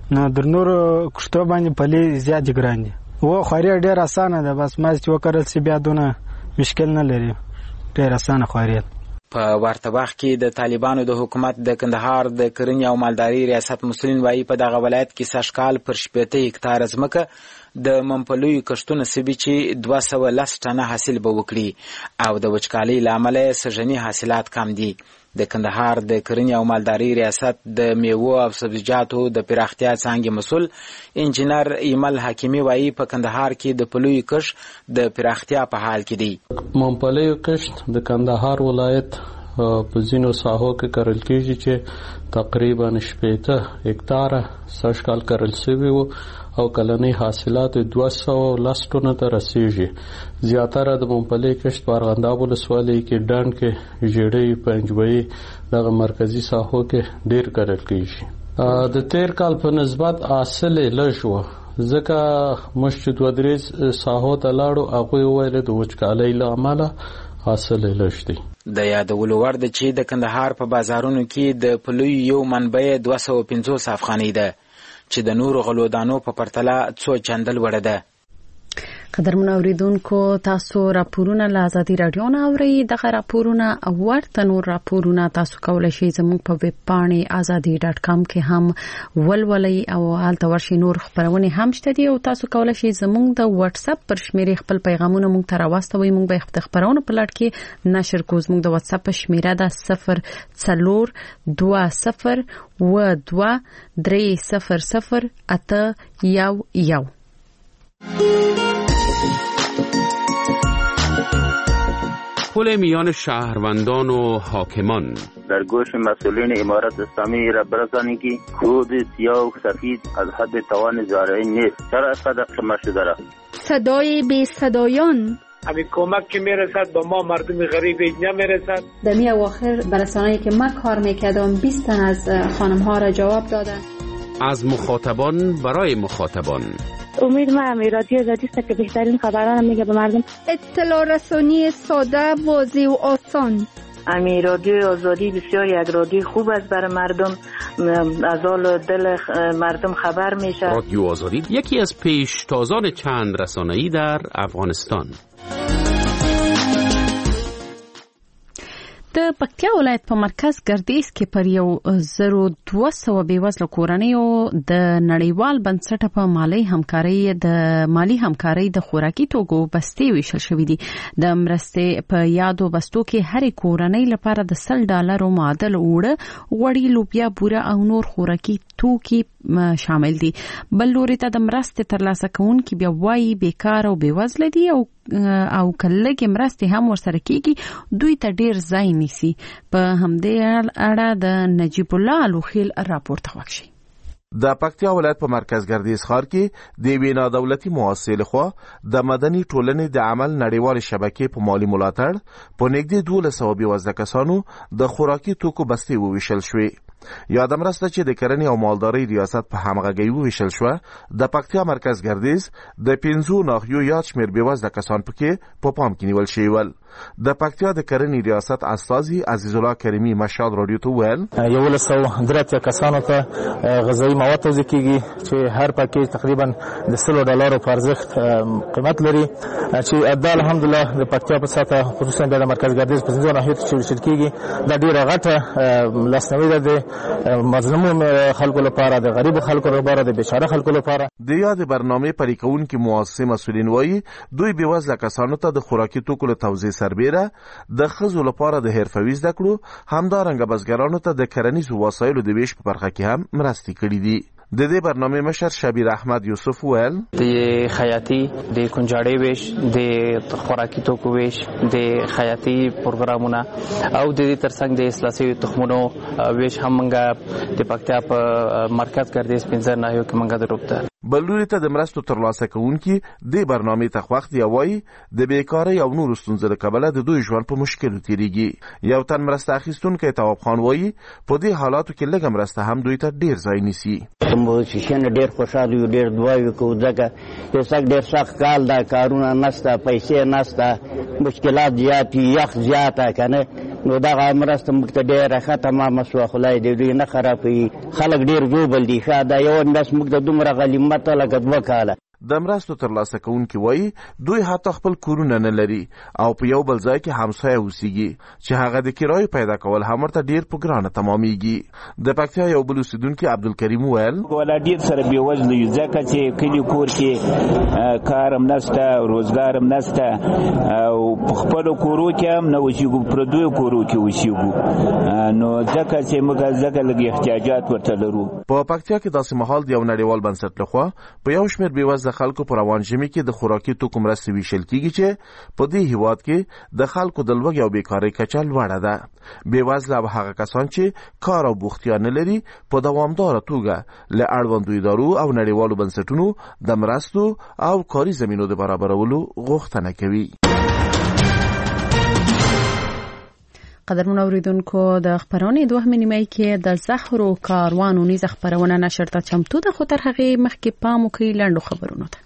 نو در نورو کښتو باندې پلي زیات ګران دي. و خواري ډېر اسانه ده، بس ماز چې وکړل سي بیا دونه مشکل نه لري، ډېر اسانه خواري. په ورته وخت کې د طالبانو د حکومت د کندهار د کرنې او مالداري ریاست مسؤلین وایي په دغه ولایت کې سږکال پر 80 هکتاره ځمکه د ممپلیو کښتونو سوي چې 210 ټنه حاصل به وکړي او د وچکالۍ له امله سږني حاصلات کم دي. د کندهار د کرنې او مالداري ریاست د میوو او سبزیجاتو د پراختیا څانګې مسؤل انجینر ایمل حکیمي وایي په کندهار کې د پلوي کښت د پراختیا په حال کې دی. ممپلیو کښت د کندهار ولایت په ځینو ساحو کې کرل کېږي چې تقریبا 80 هکتاره سږکال کرل شوي وو او کلنی حاصلات 210 ټنو ته رسیږي. زیاتره د ممپلی کښت په ارغنداب ولسوالۍ کې ډنډ کې ژیړۍ پنجوي دغه مرکزی ساحو کې ډیر کرل کېږي. د تیر کال په نسبت حاصل لږ و ځکه موږ چې 2-3 ساحو ته لاړو هغوی وویل د وچکالۍ له امله حاصل لږ دی. د یادولو وړ ده چې د کندهار په بازارونو کې د پلوي یو منبع 250 افغانۍ ده چې د نورو غلو دانو په پرتله څو چندل وړه ده. قدرمن اوریدونکو تاسو راپورونه له ازادي رادیو نه اورئ. دغه راپورونه او ورته نور راپورونه تاسو کولی شئ زموږ په ویب پاڼې azadi.com کې هم ولولئ او هلته ورشئ. نور خبرونه هم شته دي او تاسو کولی شئ زموږ د واتس اپ پر شمیرې خپل پیغامونه موږ ته راوستوئ. موږ به خپل خبرونه په لړ کې نشر کوو. زموږ د واتس اپ شمیره ده 042023000811. پل میان شهروندان و حاکمان در گوش مسئولین امارت اسلامی را برسانید که خود سیاه و سفید از حد توان زارعین نیست. چرا صدق شما شده را صدای بی صدایان همین کمک که میرسد با ما مردم غریب نمیرسد. در می اواخر برسانه‌ای که من کار میکردم 20 تن از خانم ها را جواب دادن. از مخاطبان برای مخاطبان. امید من رادیو آزادی است که بهترین خبران میگه به مردم. اطلاع رسانی ساده، واضح و آسان. امی رادیو آزادی بسیار یک رادیو خوب است برای مردم، از حال دل مردم خبر میشه. رادیو آزادی یکی از پیشتازان چند رسانه‌ای در افغانستان. د پکتیا ولایت په مرکز ګردیز کې پر 1200 بیوزله کورنیو د نړیوال بنسټ په مالی همکارۍ د خوراکي توکو بستې ویشل شوې دي. د مرستې په یادو بستو کې هرې کورنۍ لپاره د $100 معادل اوړه، غوړي، لوبیا، بوره او نور خوراکي توکي شامل دي. بل لوري ته د مرستې ترلاسه کوونکي بیا وایي بیکار او بیوزله دي او کلهګي مرستې هم ورسره کیږي دوی ته ډیر ځای نیسي. په همدې اړه د نجیب الله الوخیل راپور ته وکړي. د پکتیا ولایت په مرکز ګردیز ښار کې د وینا دولتي مؤسسې لخوا د مدني ټولنې د عمل نړیوال شبکې په مالی ملاتړ په نږدې 1200 بیوزله کسانو د خوراکي توکو بستې وویشل شوې. یاد مرسته چې د کرنې او مالدارۍ ریاست په همغږۍ وویشل شوه. د پکتیا مرکز ګردیز د 5 ناحیو یاد شمېر بیوزله کسان پکې په پام کې نیول شوي ول. د پکتیا د کرنې ریاست استازي عزیز الله کریمي مشال رادیو ته ویل 1103 کسانو ته غذایی مواد توزیع کیږي چې هر پکیج تقریبا د $100 په ارزښت قیمت لري چې ادا الحمدلله د پکتیا په ساته خصوصا د مرکز ګردیز په 15 ناحیو کې ویشل کیږي. دا ډیره غټه لاسنیوي ده د مظلوم خلکو لپاره، د غریب خلکو لپاره، د بیچاره خلکو لپاره. د یاد برنامه پلي کوونکي مؤسسې مسؤلین وایي دوی بیوزله کسانو ته د خوراکي توکو له توزیع سربیره د ښځو لپاره د حرفوي زده کړو، همدارنګه بزګرانو ته د کرنیزو وسایلو د ویش په برخه کې هم مرستې کړې دي. د دې برنامه مشر شبیر احمد یوسف ویل د خیاطي، د کنجاړې ویش، د خوراکي توکو ویش، د خیاطي پروګرامونه او د دې ترڅنګ د اصلاحي تخمونو ویش هم منګه د پکتیا په مرکز ګردیز 15 ناحیو کې منګه دروبته. بلوري ته د مرستو ترلاسه کوونکي د برنامې ته خوښ دی وایي د بیکارۍ او نورو ستونزو له کبله د دوی ژوند په مشکلو تیریږي. یو تن مرسته اخیستونکی تواب خان وایي په دې حالاتو کې لږه مرسته هم دوی ته ډیر ځای نیسي. موسیقین ډیر خوشاله یو، ډیر دعاوې کوو ځکه یو څک ډیر سخت کال دا کارونه نشته، پیسې نشته، مشکلات زیات، یخ زیاته کنه نو دغه مرسته موږ ته ډېره ښه تمامه شوه. خدای دې دوی نه خرابوي. خلک ډېر جوبل دي. ښه دا یوه میاشت موږ ته دومره غنیمت لکه 2 کاله. د مرستو ترلاسه کوونکي وایي دوی حتی خپل کورونه نه لري او په یو بل ځای کې همسایه اوسېږي چې هغه د کرایې پیدا کول هم ورته ډېر په ګرانه تمامیږي. د پکتیا یو بل اوسېدونکي عبدالکریم وویل ولا ډېر سره بېوزله یو ځکه چې کلي کور کې کار هم نشته، روزګار هم نشته او په خپلو کورو کې هم نه اوسېږو، پردیو کورو کې اوسېږو. نو ځکه چې موږ ځکه لږ احتیاجات ورته لرو. په پکتیا کې داسې مهال د یو نړیوال بنسټ لخوا په یو شمېر بېوزله د خلکو پر روان ژمي کې د خوراکي توکو مرستې ویشل کیږي چې په دې هیواد کې د خلکو د لوږې او بیکارۍ کچه لوړه ده. بېوزله او هغه کسان چې کار او بوختیا نه لري په دوامداره توګه له اړوندو ادارو او نړیوالو بنسټونو د مرستو او کاري زمینو د برابرولو غوښتنه کوي. قدرمن اوریدونکو د خبرونې دوهمې نیمه کې د زهرو کاروان ونیز خبرونه نشر ته چمتو ده، خو تر هغې مخکې پام وکړئ لنډو خبرونو ته.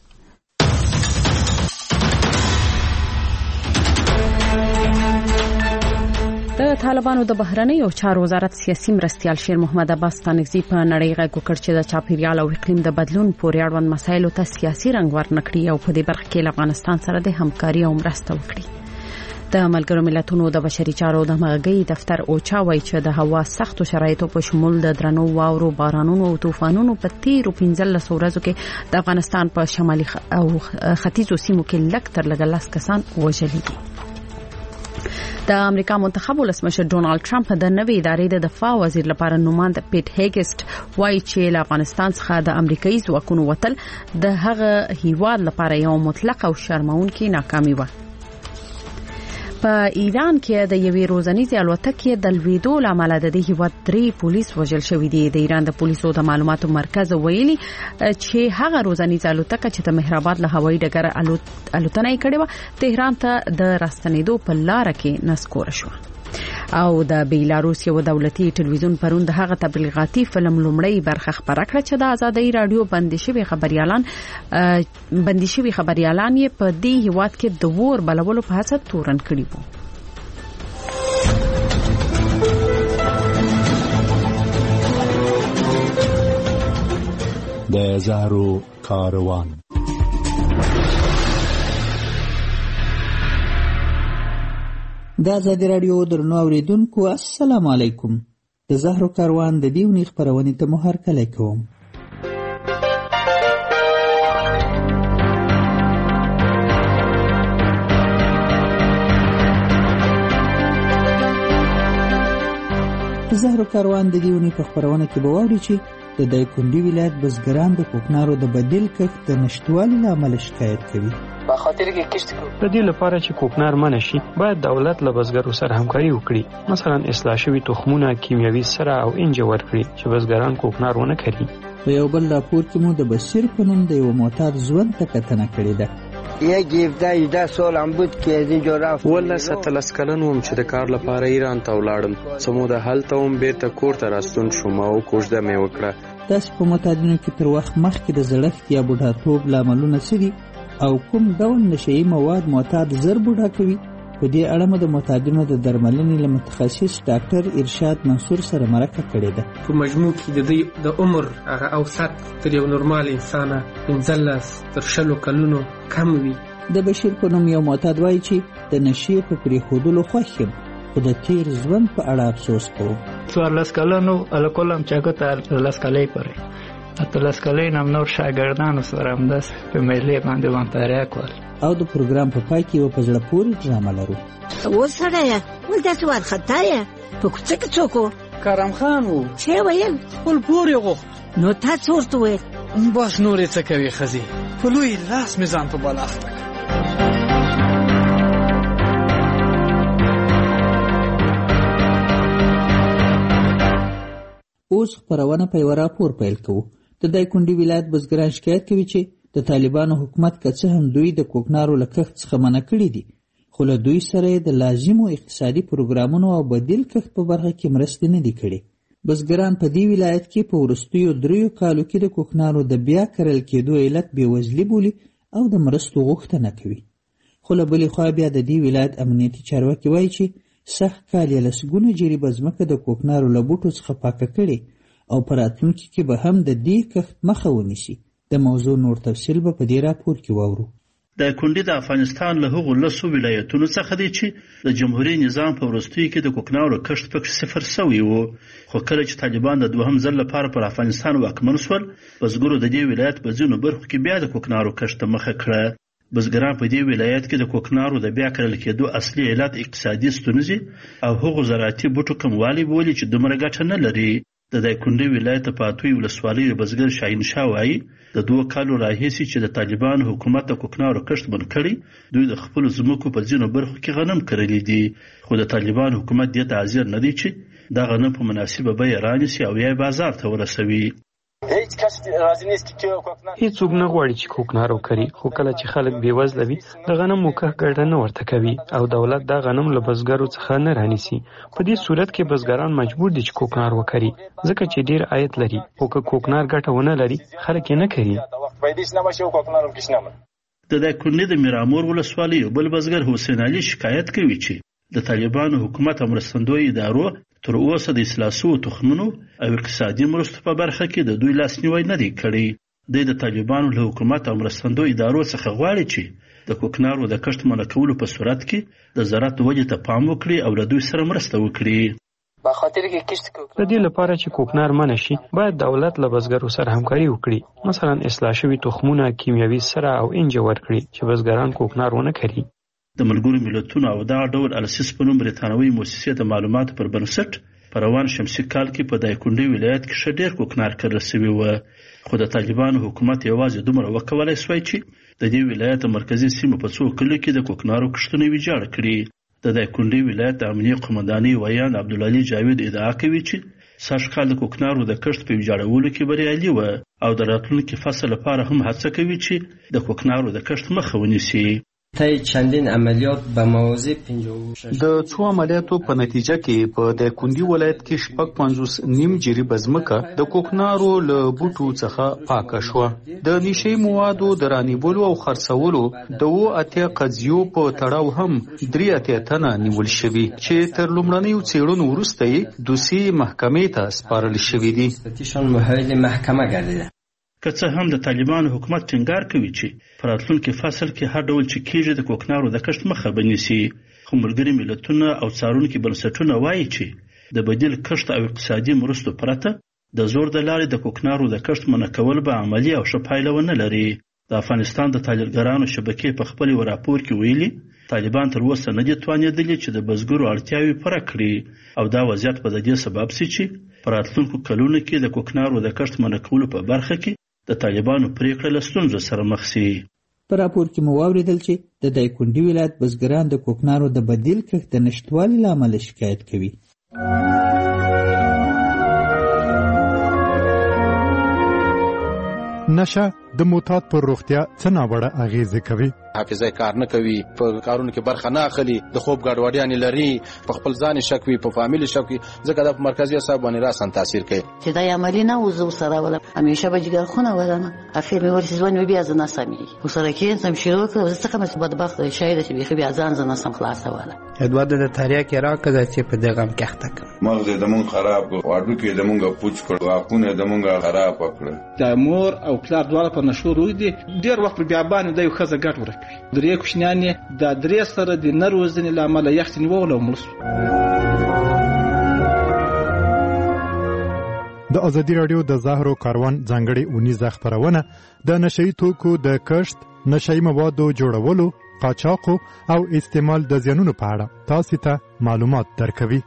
د طالبانو د بهرنیو چارو وزارت سیاسي مرستیال شیر محمد عباس ستانکزي په نړۍ غږ وکړ چې د چاپیریال او اقلیم د بدلون پورې اړوند مسایلو ته سیاسي رنګ ورنکړي او په دې برخه کې له افغانستان سره د همکاري او مرسته وکړي. د ملګرو ملتونو د بشري چارو د همغږۍ دفتر اوچا وایي چې د هوا سختو شرایطو په شمول د درنو واورو، بارانونو او طوفانونو په تیرو 15 ورځو کې د افغانستان په شمالي او ختیځو سیمو کې لږ تر لږه 10 کسان وژلي دي. د امریکا منتخب ولسمشر ډونالد ټرمپ د نوې ادارې د دفاع وزیر لپاره نوماند پیټ هیګسټ وایي چې له افغانستان څخه د امریکایي ځواکونو وتل د هغه هیواد لپاره یو مطلق او شرمونکې ناکامي و. په ایران کې د یوې روزنیزې الوتکې د لوېدو له امله د دې هیواد 3 پولیس وژل شوي دي. د ایران د پولیسو د معلوماتو مرکز ویلي چې هغه روزنیزه الوتکه چې د مهرآباد له هوایي ډګر الوتنه یې کړې و تهران ته د راستنېدو په لاره کې نسکوره شوه. او د بیلاروس یو دولتي ټلویزیون پرون د هغه تبلیغاتي فلم لومړی برخه خبره کړه چې د آزادۍ رادیو بندي شوی خبريالان یې په دې هیواد کې د ور بلولو په هڅه تورن کړي وو. د زهرو کاروان د آزادۍ رادیو درنو اوریدونکو السلام علیکم. د زهرو کاروان د دې ونې خبرونې ته مو هرکلی کوم. د زهرو کاروان د دې ونې په خبرونه کې به واوري چې د دایکنډي ولایت بزګران د کوکنارو د بدیل کښت د نشټوالي له امله شکایت کوي. په خاطر کې کښت د دې لپاره چې کوکنار منع شي باید دولت له بزګرو سره همکاري وکړي، مثلا اصلاح شوي تخمونه کیمیاوي سره او انج ورکړي چې بزګران کوکنار ونه کړي. په یو بل راپور کې مو د بشیر په نوم د یو معتاد ژوند ته کتنه کړې ده. یک 17 سال هم بود که از اینجا رفت. والله 17 کلن وم چې د کار لپاره ایران ته ولاړم. سمو د هلته وم بیرته کور ته راستون شوم او کوژده مې وکړه. داسې په معتادینو کې تر وخت مخکې د زړښت یا بوډاتوب لاملونه څه دي او کوم ډول نشهیي مواد معتاد زر بوډا کوي؟ په دې اړه مو د معتادینو د درملنې له متخصص ډاکټر ارشاد منصور سره مرکه کړې ده. په مجموع کې د عمر هغه اوسط تر یو نورمال انسانه 15 تر 20 کلونو کم وي. د بشیر په نوم یو معتاد وایي چې د نشې په پرېښودلو خوښ یم خو د تیر ژوند په اړه افسوس کوم. 14 کلنو الکلم چاګه ته 13 کلې پرې 13 کلې نم نور شاګردانو سره همداس په مېلې باندې وانتاریا کول. او د پروګرام په پای کې یو په زړه پورې ډرامه لرو. وسړیه ولداسې وارخطا یې په کوڅه کې څوک و؟ کرم خان و. څه ویل؟ خپل پور یې غوښت. نو تا څه ورته ویل؟ بس نورې څه کوي ښځې په لوی لاس مې ځان په بلا اخته کړ. اوس خبرونه په یو راپور پیل کوو. د دایکنډي ولایت بزګران شکایت کوي چې د طالبانو حکومت که څه هم دوی د کوکنارو له کښت څخه منع کړي دي خو له دوی سره د لازمو اقتصادي پروګرامونو او بدیل کښت په برخه کې مرستې نه دي کړي. بزګران په دې ولایت کې په وروستیو 3 کالو کې د کوکنارو د بیا کرل کېدو علت بېوزلي بولي او د مرستو غوښتنه کوي. خو له بلې خوا بیا د دې ولایت امنیتي چارواکي وایي چې سږ کال یې لسګونه جریبه ځمکه د کوکنارو له بوټو څخه پاکه کړې او په راتلونکي کې به هم د دې کښت مخه ونیسي. د موضوع نور تفصیل به په دې راپور کې واورو. دایکنډي د افغانستان له هغو 10 ولایتونو څخه دی چې د جمهوریت نظام په وروستیو کې د کوکنارو کښت پکې صفر شوی و، خو کله چې طالبان د دوهم ځل لپاره پر افغانستان واکمن شول، بزګرو د دې ولایت په ځینو برخو کې بیا د کوکنارو کښت ته مخه کړه. بزګران په دې ولایت کې د کوکنارو د بیا کرل کېدو اصلي علت اقتصادي ستونزې او هغو زراعتي بوټو کموالی بولي چې دومره ګټه نه لري. د دایکنډي ولایت په پاتوی ولسوالۍ بزګر شاهین شاه وایي د 2 کالو راهیسې چې د طالبانو حکومت د کوکنارو کښت بند کړی، دوی د خپل ځمکو په ځینو برخو کې غنم کرلی دي، خو د طالبانو حکومت دې ته حاضر نه دی چې دا غنم په مناسبه بیه رانیسي او یا بازار ته ورسوي. هیڅوک نه غواړي چې کوکنار وکري، خو کله چې خلک بېوزله وي د غنمو کښت ګټه نه ورته کوي او دولت دا غنم له بزګرو څخه نه رانیسي. په دې صورت کې بزګران مجبور دي چې کوکنار وکري، ځکه چې ډیر عاید لري، خو که کوکنار ګټه ونه لري خلک یې نه کوي. د دایکنډي د میرامور ولسوالۍ بل بزګر حسین علي شکایت کوي چې د طالبانو حکومت او مرستندوی ادارو تر اوسه د اصلاح شوو تخمونو او اقتصادي مرستو په برخه کې د دوی لاسنیوی نه دی کړی. د طالبانو له حکومت او مرستندوی ادارو څخه غواړي چې د کوکنارو د کښت منع کولو په صورت کې د زراعت ودې ته پام وکړي او له دوی سره مرسته وکړي. د دې لپاره چې کوکنار منع شي، باید دولت له بزګرو سره همکاري وکړي، مثلا اصلاح شوي تخمونه، کیمیاوي سره او انجه ورکړي چې بزګران کوکنار ونه کړي. د ملګرو ملتونو او دغه ډول السیس په نوم بریتانوي مؤسسې د معلوماتو پر بنسټ په روان شمسي کال کې په دایکنډي ولایت کې ښه ډېر کوکنار کرل شوي وو، خو د طالبانو حکومت یوازې دومره وکولی شوی چې د دې ولایت مرکزي سیمو په څو کلیو کې د کوکنارو کښتونه ویجاړ کړي. د دایکنډي ولایت د امنیه قومندانۍ ویان عبدالعلي جاوید ادعا کوي چې سږ کال د کوکنارو د کښت په ویجاړولو کې بریالي وه او د راتلونکي فصل لپاره هم هڅه کوي چې د کوکنارو د کښت مخه ونیسي. چندین عملیات به موازی 56 د څو عملیاتو په نتیجه کې په دایکنډي ولایت کې 55 جریبه ځمکه د کوکنارو له بوټو څخه پاکه شوه. د نشي موادو د رانیولو او خرڅولو د 8 قضیو په تړاو هم 3 تنه نیول شوي چې تر لومړنیو څېړنو وروسته یې دوسیې محکمې ته سپارل شوي دي. محکمه ګرځیده. که څه هم د طالبانو حکومت ټینګار کوي چې په راتلونکي فصل کې هر ډول چې کېږي د کوکنارو د کښت مخه به نیسي، خو ملګري ملتونه او څارونکي بنسټونه وایي چې د بدیل کښت او اقتصادي مرستو پرته د زور د لارې د کوکنارو د کښت منع کول به عملي او ښه پایله ونه لري. د افغانستان د تاجرګرانو شبکې په خپل راپور کې ویلي طالبان تر اوسه نه دي توانېدلي چې د بزګرو اړتیاوې پوره کړي او دا وضعیت به د دې سبب شي چې په راتلونکو کلونو کې د کوکنارو د کښت منع کولو په برخه کې د طالبانو پریکړه له ستونزو سره مخ شي. په راپور کې مو واورېدل چې د دایکنډي ولایت بزګران د کوکنارو د بدیل کښت د نشتوالي له امله شکایت کوي. نشه د معتاد پر روغتیا څه ناوړه اغیزه کوي؟ حافظه کار نه کوي، په کارونو کې برخه نه اخلي، د خوب ګډوډیانې لري، په خپل ځان شک وي، په فامیل شک وي، ځکه د مرکزي اعصاب باندې راسن تاثیر کوي. چې دا عملی نه وزو سره ولا همیشه به جګر خونه ولنه اخر مې ورسې ځوان بیا ځنه سمي وسره کې سم شروع کړ، څه کوم بدبخت شاید چې بیا ځان سم خلاص ولا ادوار د تاریخ راکړه چې په دغه کې اخته کړ مغز د مون خراب واړو کې د مونږه پوچ کړ، واقونه د مونږه خراب کړ. د مور او پلار دواړه په نشو روي دي، ډیر وخت بیا باندې د یو خزه ګټ ورکوي. درې کوشنیانې د درې سره د نروزنې لامل یخت نیول او ملس. د ازادي رادیو د زهرو کاروان ځانګړي اونیزه خبرونه د نشئی توکو د کښت، نشئی موادو جوړولو، قاچاقو او استعمال د زیانونو په اړه تاسو ته معلومات درکوي.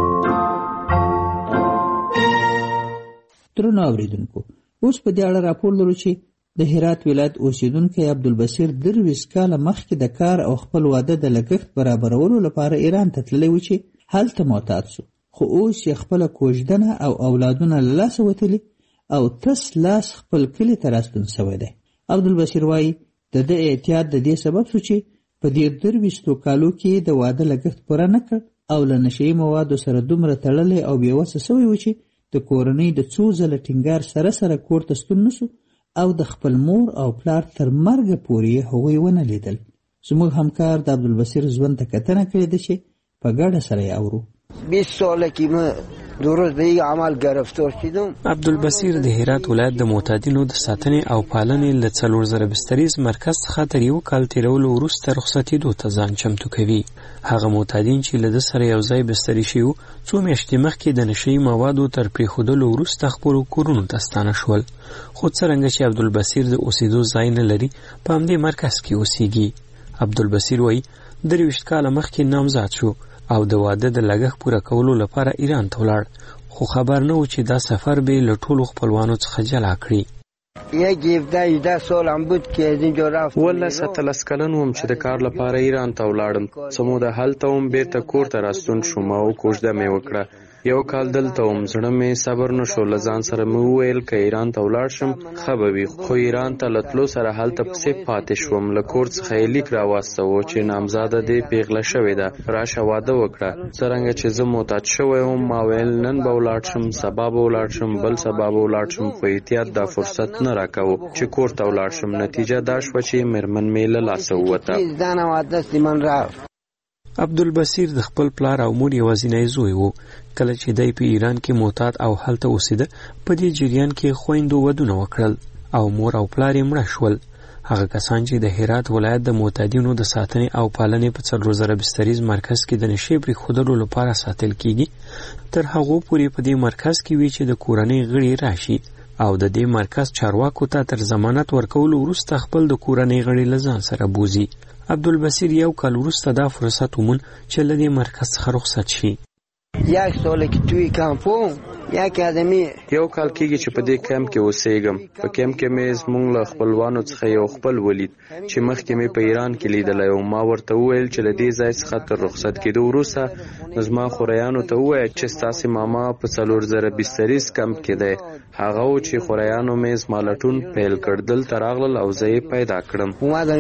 درنو اوریدونکو، اوس په دې اړه راپور لرو چې د هرات ولایت اوسیدونکی عبدالبصیر 23 کاله مخکې د کار او خپل واده د لګښت برابرولو لپاره ایران ته تللی و چې هلته معتاد شو، خو اوس یې خپله کوژدنه او اولادونه له لاسه وتلي او تس لاس خپل کلي ته راستون سوی دی. عبدالبصیر وایي د ده احتیاط د دې سبب شو چې په دې 23 کالو کې د واده لګښت پوره نه کړ او له نشهیي موادو سره دومره تړلی او بېوسه سوی و چې د کورنۍ د څو ځله ټینګار سره کور ته ستون نشو او د خپل مور او پلار تر مرګه پورې هغوی ونه لیدل. زموږ همکار د عبدالبصیر ژوند ته کتنه کړې ده چې په ګډه سره یې اورو. 20 ساله که من درست به این عمل گرفتار شدم. عبدالبصیر د هرات ولایت د معتادینو د ساتنې او پالنې له 4000 بستریز مرکز څخه تر یو کال تیرولو وروسته رخصتېدو ته ځان چمتو کوي. هغه معتادین چې له ده سره یو ځای بستري شوي څو میاشتې مخکې د نشهیي موادو تر پرېښودلو وروسته خپلو کورونو ته ستانه شول. خو څرنګه چې عبدالبصیر د اوسېدو ځای نه لري په همدې مرکز کې اوسېږي. عبدالبصیر وایي 23 کاله مخکې نامزاد شو او د واده د لګښت پوره کولو لپاره ایران ته ولاړ، خو خبر نه و چې دا سفر به له ټولو خپلوانو څخه جلا کړي. یک 17 سالم بود که از اینجا رفتم. والله 17 کلن وم چې د کار لپاره ایران ته ولاړم. سمو د هلته وم بیرته کور ته راستون شوم او کوژده مې وکړه. یو کال دلته وم، زړه مې صبر نه شو. له ځان سره مې وویل که ایران ته ولاړ شم ښه به وي، خو ایران ته له تلو سره هلته پسې پاتې شوم. له کور څخه یې لیک راواستوه چې نامزاده دې پیغله شوې ده، راشه واده وکړه. څرنګه چې زه معتاد شوی وم ما ویل نن به ولاړ شم، سبا به ولاړ شم، بل سبا به ولاړ شم. په احتیاط دا فرصت نه راکوه چې کور ته ولاړ شم. نتیجه دا شوه چې مېرمن مې له لاسه ووته. عبدالبصیر د خپل پلار او مور یوازینی زوی و. کله چې دی په ایران کې معتاد او هلته اوسېده په دې جریان کې خویندو ودونه وکړل او مور او پلار یې مړه شول. هغه کسان چې د هرات ولایت د معتادینو د ساتنې او پالنې په 4000 بستریز مرکز کې د نشې پرېښودلو لپاره ساتل کیږي تر هغو پورې په دې مرکز کې وي چې د کورنۍ غړي راشي او د دې مرکز چارواکو ته تر ضمانت ورکولو وروسته خپل د کورنۍ غړي له ځان سره بوزي. عبدالبصیر یو کال وروسته دا فرصت وموند چې له دې مرکز څخه رخصت شي. یک سال که توی کمپون یک آدمی یو کال کېږي چې په دې کمپ کې اوسېږم. په کمپ کې مې زموږ له خپلوانو څخه یو خپل ولید چې مخکې مې په ایران کې لیدلی و. ما ورته وویل چې له دې ځای څخه تر رخصت کېدو وروسته زما خوریانو ته ووایه چې ستاسې ماما په 4000 بستریز کمپ کې دی. هغه و چې خوریانو مې زما لټون پیل کړ. دلته راغلل او زه یې پیدا کړم.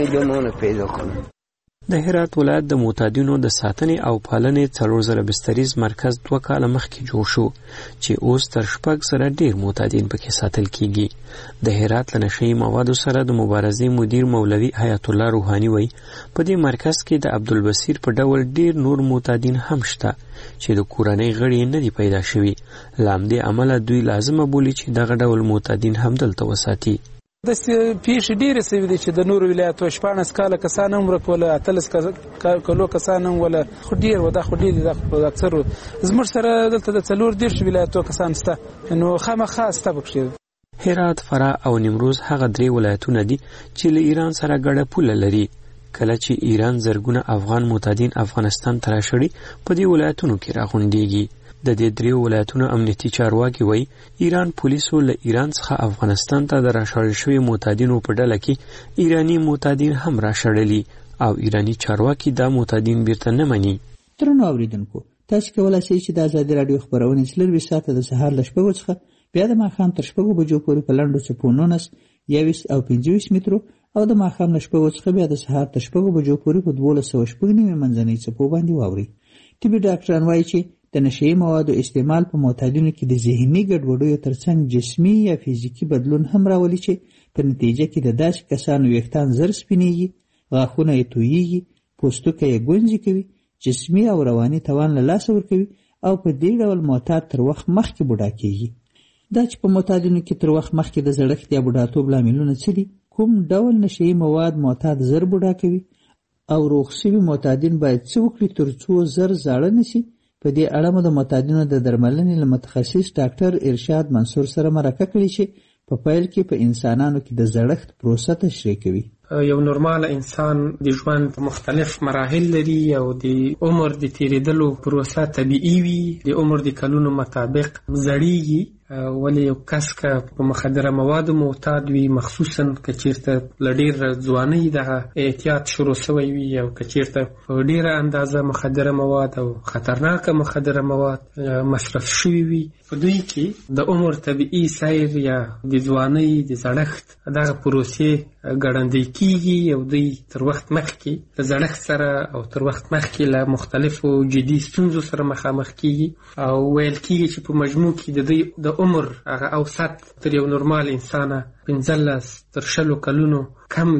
د هرات ولایت د معتادینو د ساتنې او پالنې 4000 بستریز مرکز 2 کاله مخکې جوړ شو چې اوس تر 600 ډیر معتادین پکې ساتل کیږي. د هرات له نشهیي موادو سره د مبارزې مدیر مولوي حیات الله روحاني وایي په دې مرکز کې د عبدالبصیر په ډول ډیر نور معتادین هم شته چې د کورنۍ غړي نه دي پیدا شوي. له همدې امله دوی لازمه بولي چې دغه ډول معتادین هم دلته وساتي. داسې پیښې ډېرې سوي دي چې د نورو ولایتو 14 کاله کسان هم ورک وله 18 کلو کسان هم وله، خو ډېر و دا خو ډېر دي. دا اکثر زموږ سره دلته د 40 ولایتو کسان شته، نو خامخا شته پکښې. هرات، فراه او نیمروز هغه 3 ولایتونه دي چې له ایران سره ګډه پوله لري. کله چې ایران زرګونه افغان معتادین افغانستان ته راشړي په دې ولایتونو کې راغونډېږي. د دې 3 ولایتونو امنیتي چارواکي وایي ایران پولیسو له ایران څخه افغانستان ته د راشړل شوي معتادینو په ډله کې ایرانی معتادین هم راشړلي او ایرانی چارواکي دا معتادین بیرته نه مني. درنو اوریدونکو، تاسو کولای شئ چې د ازادي راډیو خبرونه څلور ساعته د سهار له 6 څخه بیا د ماښام تر 6 بجو پورې په لنډو څپو 19 21 او 25 مترو او د ماښام له 6 څخه بیا د سهار تر 6 بجو پورې په 1290 منځنۍ څپو باندې واوري. طبي ډاکټران وایي چې د نشهیي موادو استعمال په معتادینو کې د ذهني ګډوډیو ترڅنګ جسمي یا فزیکي بدلون هم راولي چې په نتیجه کې د داسې کسانو ویښتان زر سپینېږي، غاښونه یې تویېږي، پوستکی یې ګونځې کوي، جسمي او رواني توان له لاسه ورکوي او په دې ډول معتاد تر وخت مخکې بوډا کېږي. دا چې په معتادینو کې تر وخت مخکې د زړښت یا بوډاتوب لاملونه څه دي؟ کوم ډول نشهیي مواد معتاد زر بوډا کوي او روغ شوي معتادین باید څه وکړي تر څو زر زاړه نشي؟ په دې اړه مو د معتادینو د درملنې له متخصص ډاکټر ارشاد منصور سره مرکه کړې چې په پیل کې په انسانانو کې د زړښت پروسه تشریح کوي. یو نورمال انسان د ژوند مختلف مراحل لري او د عمر د تیریدلو پروسه طبیعي وي. د عمر د کلونو مطابق زړیږي. ولی یو کس که په مخدره موادو معتاد وي، مخصوصا که چیرته له ډېر ځوانۍ دغه احتیاط شروع شوی وي او که چیرته په ډېره اندازه مخدره مواد او خطرناکه مخدره مواد مصرف شوي وي، په دوی کې د عمر طبیعي سیر یا د ځوانۍ د زړښت دغه پروسې ګړندۍ کیږي او دوی تر وخت مخکې د زړښت سره او تر وخت مخکې له مختلفو جدي ستونزو سره مخامخ کیږي او ویل کیږي چې په مجموع کې د دوی د عمر هغه اوسط تر یو نورمال انسانه 15 تر 20 کلونو کم وي.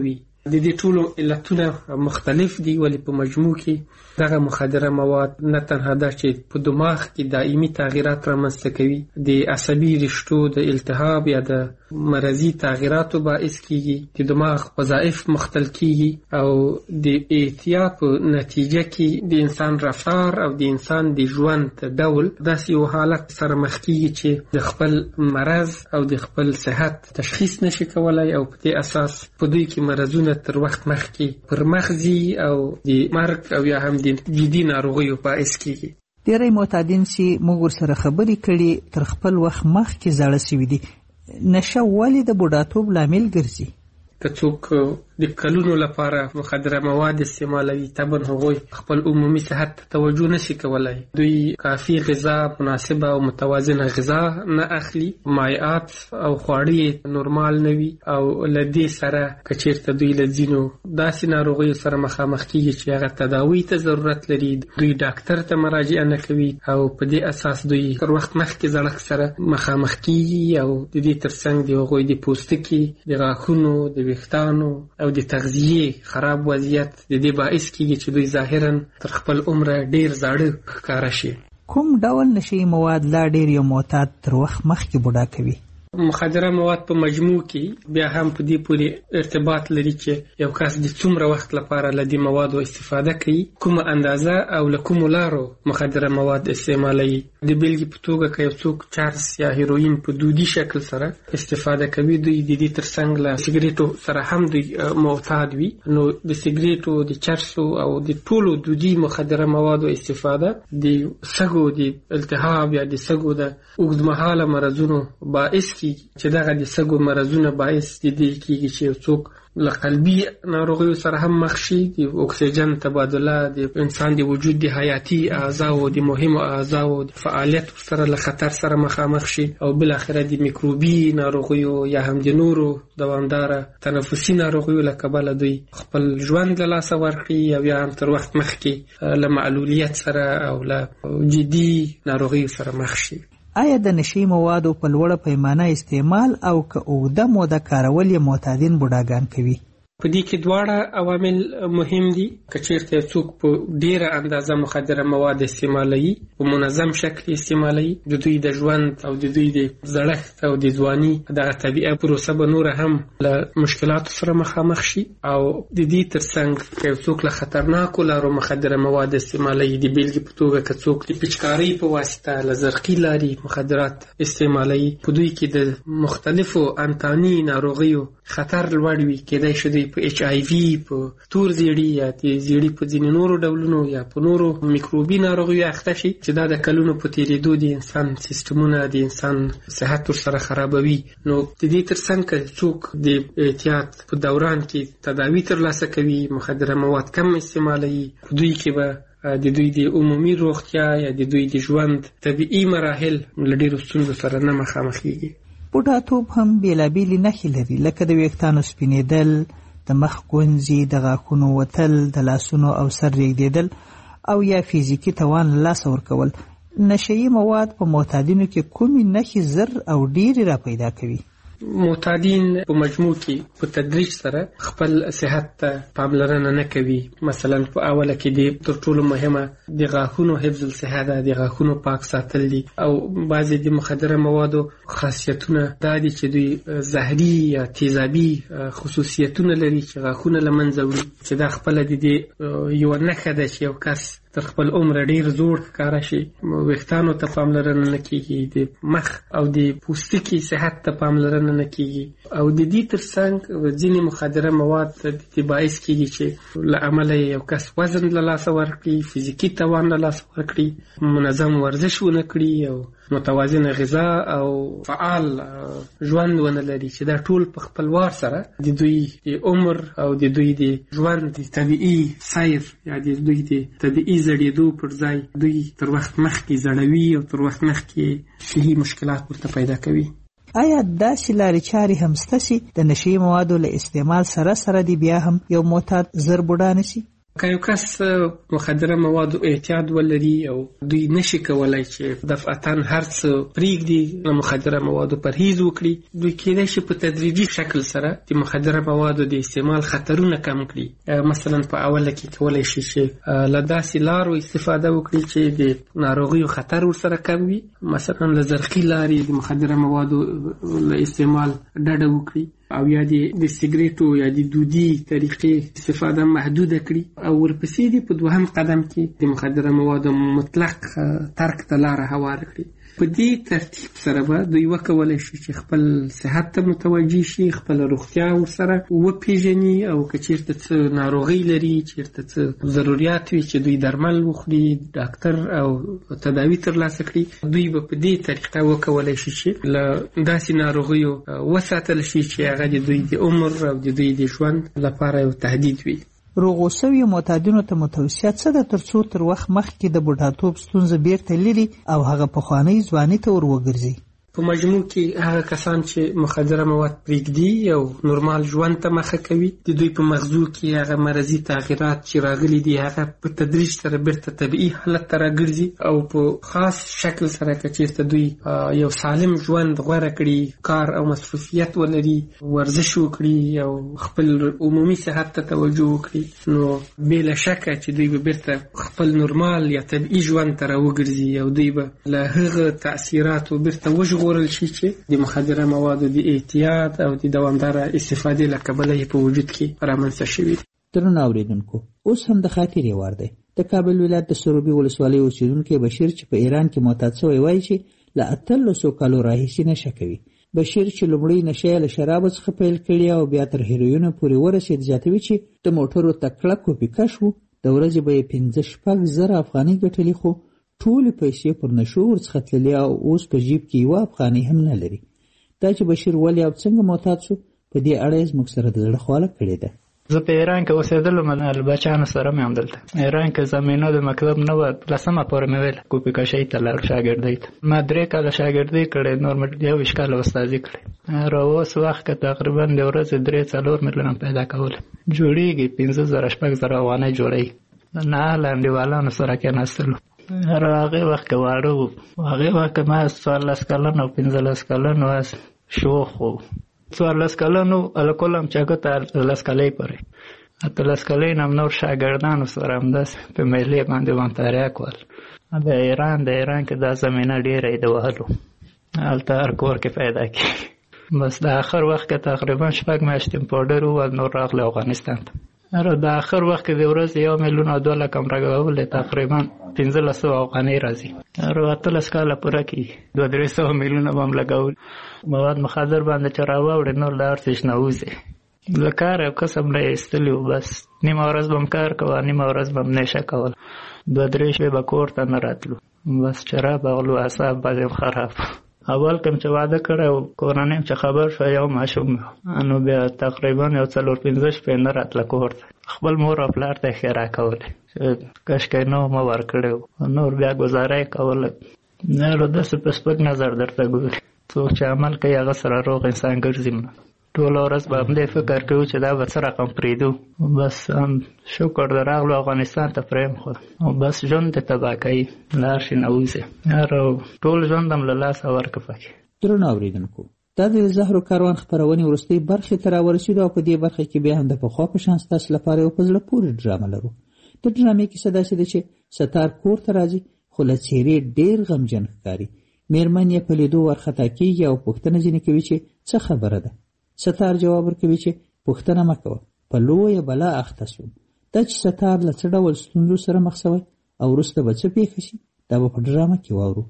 د دې ټولو علتونه مختلف دي، ولې په مجموع کې دغه مخدره مواد نه تنها دا چې په دماغ کې دائمي تغییرات رامنځته کوي، د عصبي رشتو د التهاب یا د مرضي تغییراتو باعث کیږي، د دماغ وظایف مختل کیږي، او د اعتیاد په نتیجه کې د انسان رفتار او د انسان د ژوند ډول داسې یو حالت سره مخ کیږي چې د خپل مرض او د خپل صحت تشخیص نشي کولای، او په دې اساس په دوی کې مرزونه تر وخت مخکې پر مخزي او د مرګ او یا هم د جدي ناروغیو باعث کیږي. ډېری معتادین چې موږ ورسره خبرې کړي تر خپل وخت مخکې زاړه سوي دي. نشه ولې د بوډاتوب لامل ګرځي؟ که څوک د کلونو لپاره مخدره مواد استعمالوي، طبعا هغوی خپل عمومي صحت ته توجه نشي کولای. دوی کافي غذا، مناسبه او متوازنه غذا نه اخلي، مایعات او خواړه نورمال نه وي، او له دې سره که چېرته دوی له ځینو داسې ناروغیو سره مخامخ کېږي چې هغه تداوی ته ضرورت لري، دوی ډاکټر ته مراجعه نه کوي، او په دې اساس دوی تر وخت مخکې زړښت سره مخامخ کېږي، او د دې ترڅنګ د هغوی د پوستکي، د غاښونو، د ویښتانو او د تغذیې خراب وضعیت د دې باعث کیږي چې دوی ظاهرا تر خپل عمره ډیر زاړه ښکاره شي. کوم ډول نشي مواد لا ډیر یو معتاد تر وخت مخکې بوډا کوي؟ مخدره مواد په مجموع کې بیا هم په دې پورې ارتباط لري چې یو کس د څومره وخت لپاره له دې موادو استفاده کوي، کومه اندازه او له کومو لارو مخدره مواد استعمالوي. د بیلګې په توګه که یو څوک چرس یا هیروین په دودي شکل سره استفاده کوي، دوی د دې ترڅنګ له سیګریټو سره هم دوی معتاد وي، نو د سیګریټو، د چرسو او د ټولو دودي مخدره موادو استفاده د سږو د التهاب یا د سږو د اوږدمهاله مرضونو باعث چې دغه د سږو مرضونه باعث دي کېږي چې یو څوک له قلبي ناروغیو سره هم مخ شي، د اکسیجن تبادله د انسان د وجود د حیاتي اعضاو، د مهمو اعضاو د فعالیت سره له خطر سره مخامخ شي، او بالاخره د میکروبي ناروغیو یا هم د نورو دوامداره تنفسي ناروغیو له کبله دوی خپل ژوند له لاسه ورکړي، او یا هم تر وخت مخکې له معلولیت سره او له جدي ناروغیو سره مخ شي. آیا د نشي موادو په لوړه پیمانه استعمال او که اوږده موده کارول یې معتادین بوډاګان کوي؟ په دې کې دواړه عوامل مهم دي. که چېرته څوک په ډېره اندازه مخدره مواد استعمالوي، په منظم شکل استعمالوي، د دوی د ژوند او د دوی د زړښت او د ځواني دغه طبیعه پروسه به نوره هم له مشکلاتو سره مخامخ شي، او د دې ترڅنګ که یو څوک له خطرناکو لارو مخدره مواد استعمالوي، د بیلګې په توګه که څوک د پچکارۍ په واسطه له زرقي لارې مخدرات استعمالوي، په دوی کې د مختلفو انتاني ناروغیو خطر لوړ وي، کېدای شي دوی په ایچ آی وي، په تور زیړي یا د زیړي په ځینې نورو ډولونو یا په نورو میکروبي ناروغیو اخته شي، چې دا د کلونو په تېرېدو د انسان سیستمونه، د انسان صحت ورسره خرابوي. نو د دې ترڅنګ که څوک د احتیاط په دوران کې تداوی ترلاسه کوي، مخدره مواد کم استعمالوي، دوی کې به د دوی د عمومي روغتیا یا د دوی د ژوند طبیعي مراحل له ډېرو ستونزو سره نه مخامخېږي. بوډاتوب هم بېلابېلې نښې لري، لکه د ویښتانو سپینېدل، د مخ ګونځې، د غاښونو وتل، د لاسونو او سر رېږدېدل، او یا فزیکي توان له لاسه ورکول. نشهیي مواد په معتادینو کې کومې نښې زر او ډېرې را پیدا کوي؟ معتادین په مجموع کې په تدریج سره خپل صحت ته پاملرنه نه کوي. مثلا په اوله کې د تر ټولو مهمه د غاښونو حفظ الصحه ده، د غاښونو پاک ساتل دي، او بعضې د مخدره موادو خاصیتونه دا دي چې دوی زهري یا تیزابي خصوصیتونه لري چې غاښونه له منځه وړي، چې دا خپله د دې یوه نښه ده چې یو کس تر خپل عمره ډیر زوړ ښکاره شي. ویښتانو ته پاملرنه نه کیږي، د مخ او د پوستکي صحت ته پاملرنه نه کیږي، او د دې ترڅنګ ځینې مخدره مواد د باعث کیږي چې له امله یو کس وزن له لاسه ورکړي، فزیکي توان له لاسه ورکړي، منظم ورزش ونه کړي، او متوازنه غذا او فعال ژوند ونه لري، چې دا ټول په خپلوار سره د دوی د عمر او د دوی د ژوند د طبیعي سیر یا د دوی د طبیعي زړېدو پر ځای دوی تر وخت مخکې زړوي او تر وخت مخکې صحي مشکلات ورته پیدا کوي. آیا داسې لارې چارې هم شته چې د نشي موادو له استعمال سره سره دی بیا هم یو معتاد زر بوډا نشي؟ که یو کس مخدره موادو اعتیاد ولري او دوی نشي کولای چې دفعتاً هر څه پرېږدي له مخدره موادو پرهیز وکړي، دوی کېدای شي په تدریجي شکل سره د مخدره موادو د استعمال خطرونه کم کړي. مثلا په اوله کې کولای شي چې له داسې لارو استفاده وکړي چې د ناروغیو خطر ورسره کم وي، مثلا له زرخي لارې د مخدره موادو له استعمال ډډه وکړي، او یا د سیګریټو یا د دودي طریقې استفاده محدوده کړي، او ورپسې دي په دوهم قدم کې د مخدره موادو مطلق ترک ته لاره هواره کړي. په دې ترتیب سره به دوی وکولای شي چې خپل صحت ته متوجه شي، خپل روغتیا ورسره وپیژني، او که چیرته څه ناروغي لري، چیرته څه ضرورت وي چې دوی درمل وخوري، ډاکټر او تداوی ترلاسه کړي، دوی به په دې طریقه وکولای شي چې له داسې ناروغیو وساتل شي چې هغه د دوی د عمر او د دوی د ژوند لپاره یو تهدید وي. روغو سویو معتادینو ته متوصیه څه ده ترڅو تر وخت مخکې د بوډاتوب ستونزه بیرته لري او هغه پخوانۍ ځواني ته ور وګرځي؟ په مجموع کې هغه کسان چې مخدره مواد پرېږدي او نورمال ژوند ته مخه کوي، د دوی په مغزو کې هغه مرضي تغیرات چې راغلي دي هغه په تدریج سره بیرته طبیعي حالت ته راګرځي، او په خاص شکل سره که چېرته دوی یو سالم ژوند غوره کړي، کار او مصروفیت ولري، ورزش وکړي او خپل عمومي صحت ته توجه وکړي، نو بې له شکه چې دوی به بیرته خپل نورمال یا طبیعي ژوند ته راوګرځي، او دوی به له هغه تأثیراتو بیرته وژغورل شي چې د مخدره موادو د اعتیاد او د دوامداره استفادې له کبله یې په وجود کې رامنځته شوي دي. درنو اورېدونکو، اوس هم د خاطرې وار دی. د کابل ولایت د سروبي ولسوالۍ اوسېدونکی بشیر چې په ایران کې معتاد شوی وایي چې له 1800 کالو راهیسې نشه کوي. بشیر چې لومړی نشه یې له شرابو څخه پیل کړې او بیا تر هیروینو پورې ورسېد، زیاتوي چې د موټرو تکړه کوپیکش و، د ورځې به یې 5-6 زره افغانۍ ګټلې، خو ټولې پیسې پر نشو ورڅخه تللې او اوس په جیب کې یوه افغانۍ هم نه لري. دا چې بشیر ولې او څنګه معتاد شو، په دې اړه یې زموږ سره د زړه خواله کړې ده. زه په ایران کې اوسېدلم، له بچیانو سره مې همدلته ایران کې زمینه د مکتب نه وه، 10مه پورې مې ویل کوپیکشۍ ته لاړ شاګردۍ ته. ما 3 کاله شاګردۍ کړې، نور مې 21 کاله استادي کړې. را اوس وخت کې تقریبا د ورځې 3-4 میلیونه پیدا کول جوړېږي، 15,000-16,000 افغانۍ جوړوي. نه لنډیوالانو سره کېناستلو، هغې وخت کې واړه وو، هغې وخت کې ما 14 کلن او 15 کلن واس شوخ وو. 14 کلن وو الکل هم چاګه ته 13 کلۍ پورې، 13 کلۍ نه هم نور شاګردانو سره همداسې په میلې باندې وانتاریا کول. د ایران کې دا زمینه ډېره یې د وهلو، هلته هر کور کې پیدا کېږي. بس د آخر وخت کې تقریبا 6 میاشتې پاوډر ووهل، نور راغلی افغانستان ته. د آخر وخت کې د ورځې 1 میلیون او 2 لک هم راګولې، تقریبا 1500 افغانۍ راځي. 18 کاله پوره کېږي، 200-300 میلیونه به هم لګول. مواد مخدر باندې چې راواوړې نور له هر څه نه وځي. له کار او کسب نه یې ایستلي وو، بس نیمه ورځ به هم کار کوه، نیمه ورځ به هم نشه کول، 2-3 شپې به کور ته نه راتلو، بس چې راغلو اعصاب به یې خراب. اول کوم چې واده کړی او کورنۍ چې خبر شو یو ماشوم، نو بیا تقریبا 4-5 شپې نه راتله کور ته، خپل مور او پلار ته ښېرا کولې چې کشکۍ نه مه ورکړی، نور بیا ګزاره یې کوله. نو داسې په سپک نظر درته ګوري، څوک چې عمل کوي هغه سره روغ انسان ګرځي. ټوله ورځ به همدې فکر کوو چې دا به څه رقم پرېږدو، بس شکر د راغلو افغانستان ته پرېم خو بس ژوند دې تباه کوي، لار شي نه وځي، ټول ژوند هم له لاسه ورکړه پکې. درنو اورېدونکو، دا د زهرو کاروان خپرونې وروستۍ برخې ته راورسېدو او په دې برخه کې بیا هم د پخوا په شان ستاسو لپاره یو په زړه پورې ډرامه لرو. د ډرامې کیسه داسې ده چې ستار کور ته راځي، خو له څېرې ډېر غمجن ښکاري. مېرمن یې په لیدو ورخطا کېږي او پوښتنه ځینې کوي چې څه خبره ده. ستار جواب ورکوي چې پوښتنه مه کوه، په لویه بلا اخته شوم. دا چې ستار له څه ډول ستونزو سره مخ شوی او وروسته به څه پېښه شي، دا به په ډرامه کې واورو.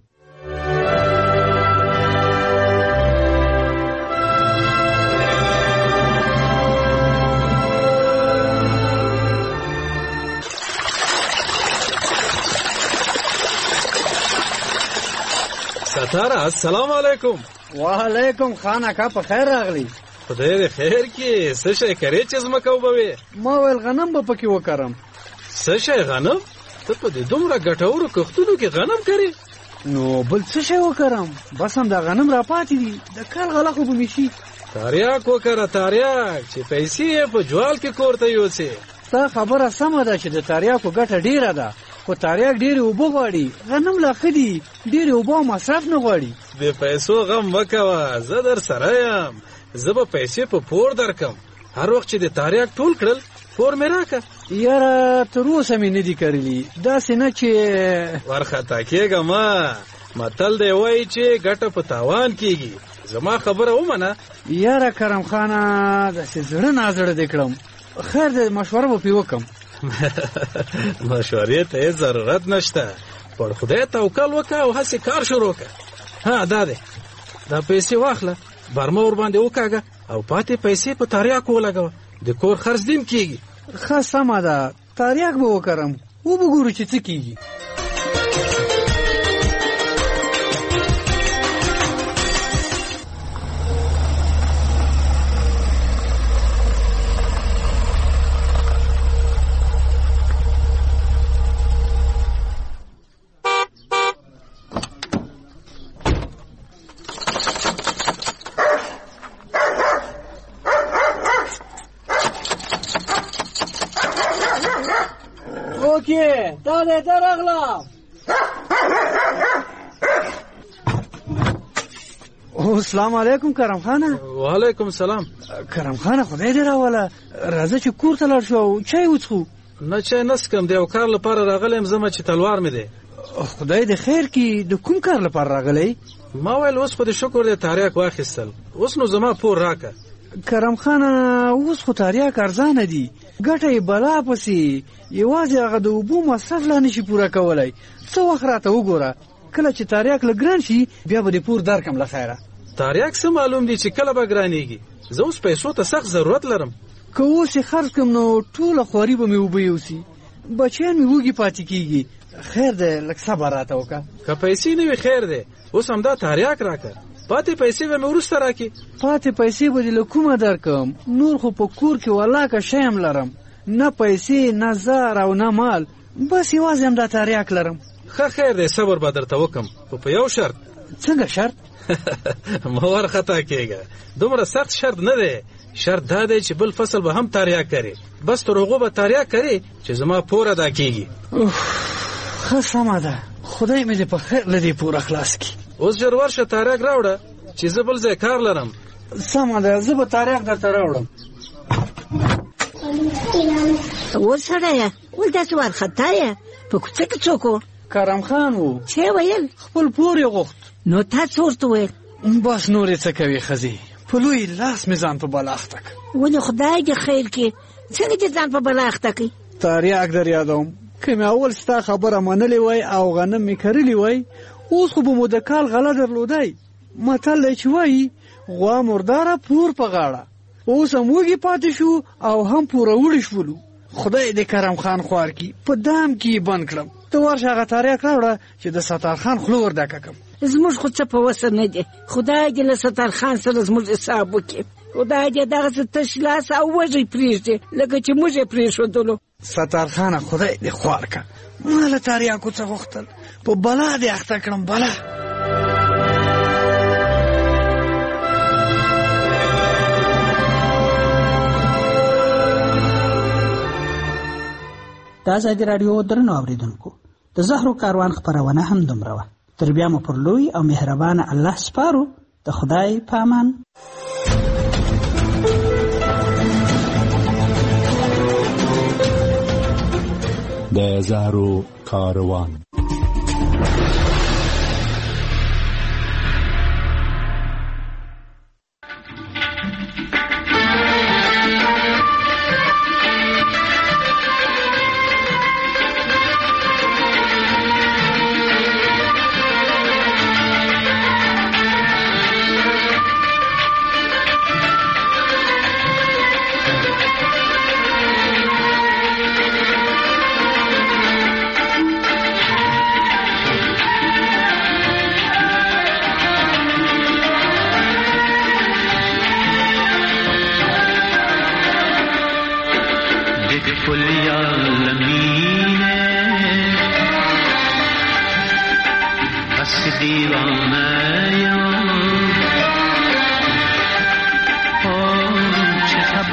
ستاره السلام علیکم. وعلیکم خان اکا په خیر راغلی. خدای دې خیر کې. څه شی کرې چې زمکه وبوي؟ ما ویل غنم به پکې وکرم. څه شی غنم؟ ته په دې دومره ګټورو کښتونو کې غنم کرې؟ نو بل څه شی وکرم؟ بس هم دا غنم را پاتې دي، د کال غله خو به مې شي. تاریاک وکره تاریاک، چې پیسې یې په جوال کې کور ته یوسې. ستا خبره سمه ده چې د تریاکو ګټه ډیره ده، خو تریاک ډیرې اوبه غواړي، غنم لا ښه دي، ډیرې اوبه او مصرف نه غواړي. د پیسو غم مه کوه، زه در سره یم. زه به پیسې په پور درکم. هر وخت چې د تریاک ټول کړل پور مې راکه. یاره تر اوسه مې نه دي کرلي، داسې نه چې ورخطا کېږه مه. متل دی وایي چې ګټه په تاوان کېږي. زما خبره ومنه. یاره کرم خانه داسې زړه نازړه دې کړم، خیر دی مشوره به پې وکړم. مشورې ته هېڅ ضرورت نشته، پر خدای توکل وکړه او هسې کار شروع کړه. ها دا دی، دا پیسې واخله، برمه ورباندې وکاږه او پاتې پیسې په تریاکو ولګوه، د کور خرڅ دیم کېږي. ښه سمه ده، تریاک به وکرم، وبه ګورو چې څه کېږي. دا دې درغلا. السلام علیکم کرم خانه. وعلیکم سلام. کرم خانه خدای دې راوله، راځه چې کور ته لاړ شو او چای وڅښو. نه چای نسکم، د یو کار لپاره راغلی یم، زما چې تلوار مې دی. خدای دې خیر کړي. د کوم کار لپاره راغلی؟ ما ویل اوس خو د شکر د تریاک واخیستل، اوس نو زما پور راکه. کرم خانه اوس خو تریاک ارزانه دي، ګټه یې بلا پسې، یوازې هغه د اوبو مصرف لا نشي پوره کولی. څه وخت راته وګوره، کله چې تریاک لږ ګران شي بیا به دې پور درکم له خیره. تریاک څه معلوم دي چې کله به ګرانېږي؟ زه اوس پیسو ته سخت ضرورت لرم. که اوس یې خرڅ کړم نو ټوله خواري به مې اوبه یوسي، بچیان مې وږي پاتې کېږي. خیر دی لږ صبر راته وکړه. که پیسې نه وي خیر دی، اوس همدا تریاک راکړه، پاتې پیسې به مې وروسته راکړي. پاتې پیسې به دې له کومه درکم؟ نور خو په کور کې ولاکه شی هم لرم، نه پیسې نه زر او نه مال، بس یوازې همدا تریاک لرم. ښه خیر دی، صبر به درته وکړم، خو په یو شرط. څنګه شرط؟ مه ورخطا کېږه، دومره سخت شرط نه دی. شرط دا دی چې بل فصل به هم تریاک کري، بس تر هغو به تریاک کري چې زما پور ادا کېږي. ښه سمه ده، خدای مې دې په خیر له دې پوره خلاص کړي. اوس ژر ورشه تریاک راوړه چې زه بل ځای کار لرم. سمه ده، زه به تریاک درته راوړم. وسړیه ول داسې وارخطا یې، په کوڅه کې څوک و؟ کرم خان و. څه ویل؟ خپل پور یې غوښت. نو تا څه ورته ویل؟ بس نور یې څه کوي ښځې، په لوی لاس مې ځان په بلا اخته کړ. ولې خدای دې خیر کړي، څنګه دې ځان په بلا اخته کړي؟ تریاک در یادوم، که مې اول ستا خبره منلې وای او غنم مې کرلی وای، اوس خو به مو د کال غله درلودی. متل دی چې وایي غوا مرداره پور په غاړه. اوس هم وږي پاتې شو او هم پوروړي شولو. خدای دې کرم خان خوار کړي، په دام کې یې بند کړم. ته ورشه هغه تریاک راوړه چې د ستار خان خوله ور ډکه کړم. زموږ خو څه په وسه نه دی، خدای دې له ستار خان سره زموږ حساب وکړي. خدای دې دغسې تش لاس او وږی پرېږدي لکه چې موږ یې پرېښودلو. ستار خانه خدای دې خوار کړه، ما له تریاکو څه غوښتل، په بلا دې اخته کړم. بلا د ازادي راډیو درنو اوریدونکو، د زهرو کاروان خپرونه هم دومره وه. تر بیا مو پر لوی او مهربانه الله سپارو. د خدای په امان. د زهرو کاروان.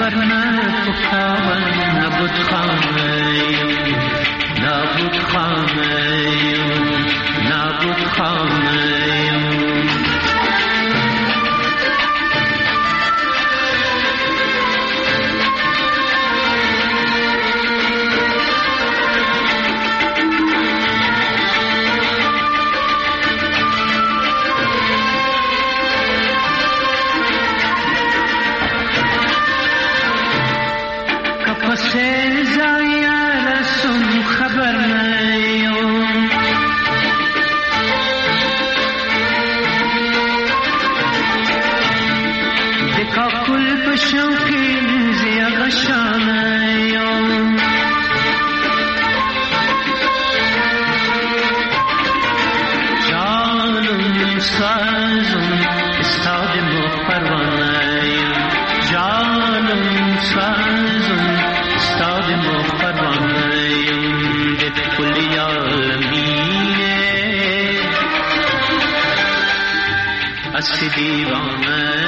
خبر نپکاون نبود خامیم نبود خامیم نبود خامیم کپسه زایا رسم خبر نیوم دکا کل بشوکی زیا غشانیم جانم سازم استاد مپروانیم جانم سازم استاد مپروانیم ده کلی عالمینه از دیوانه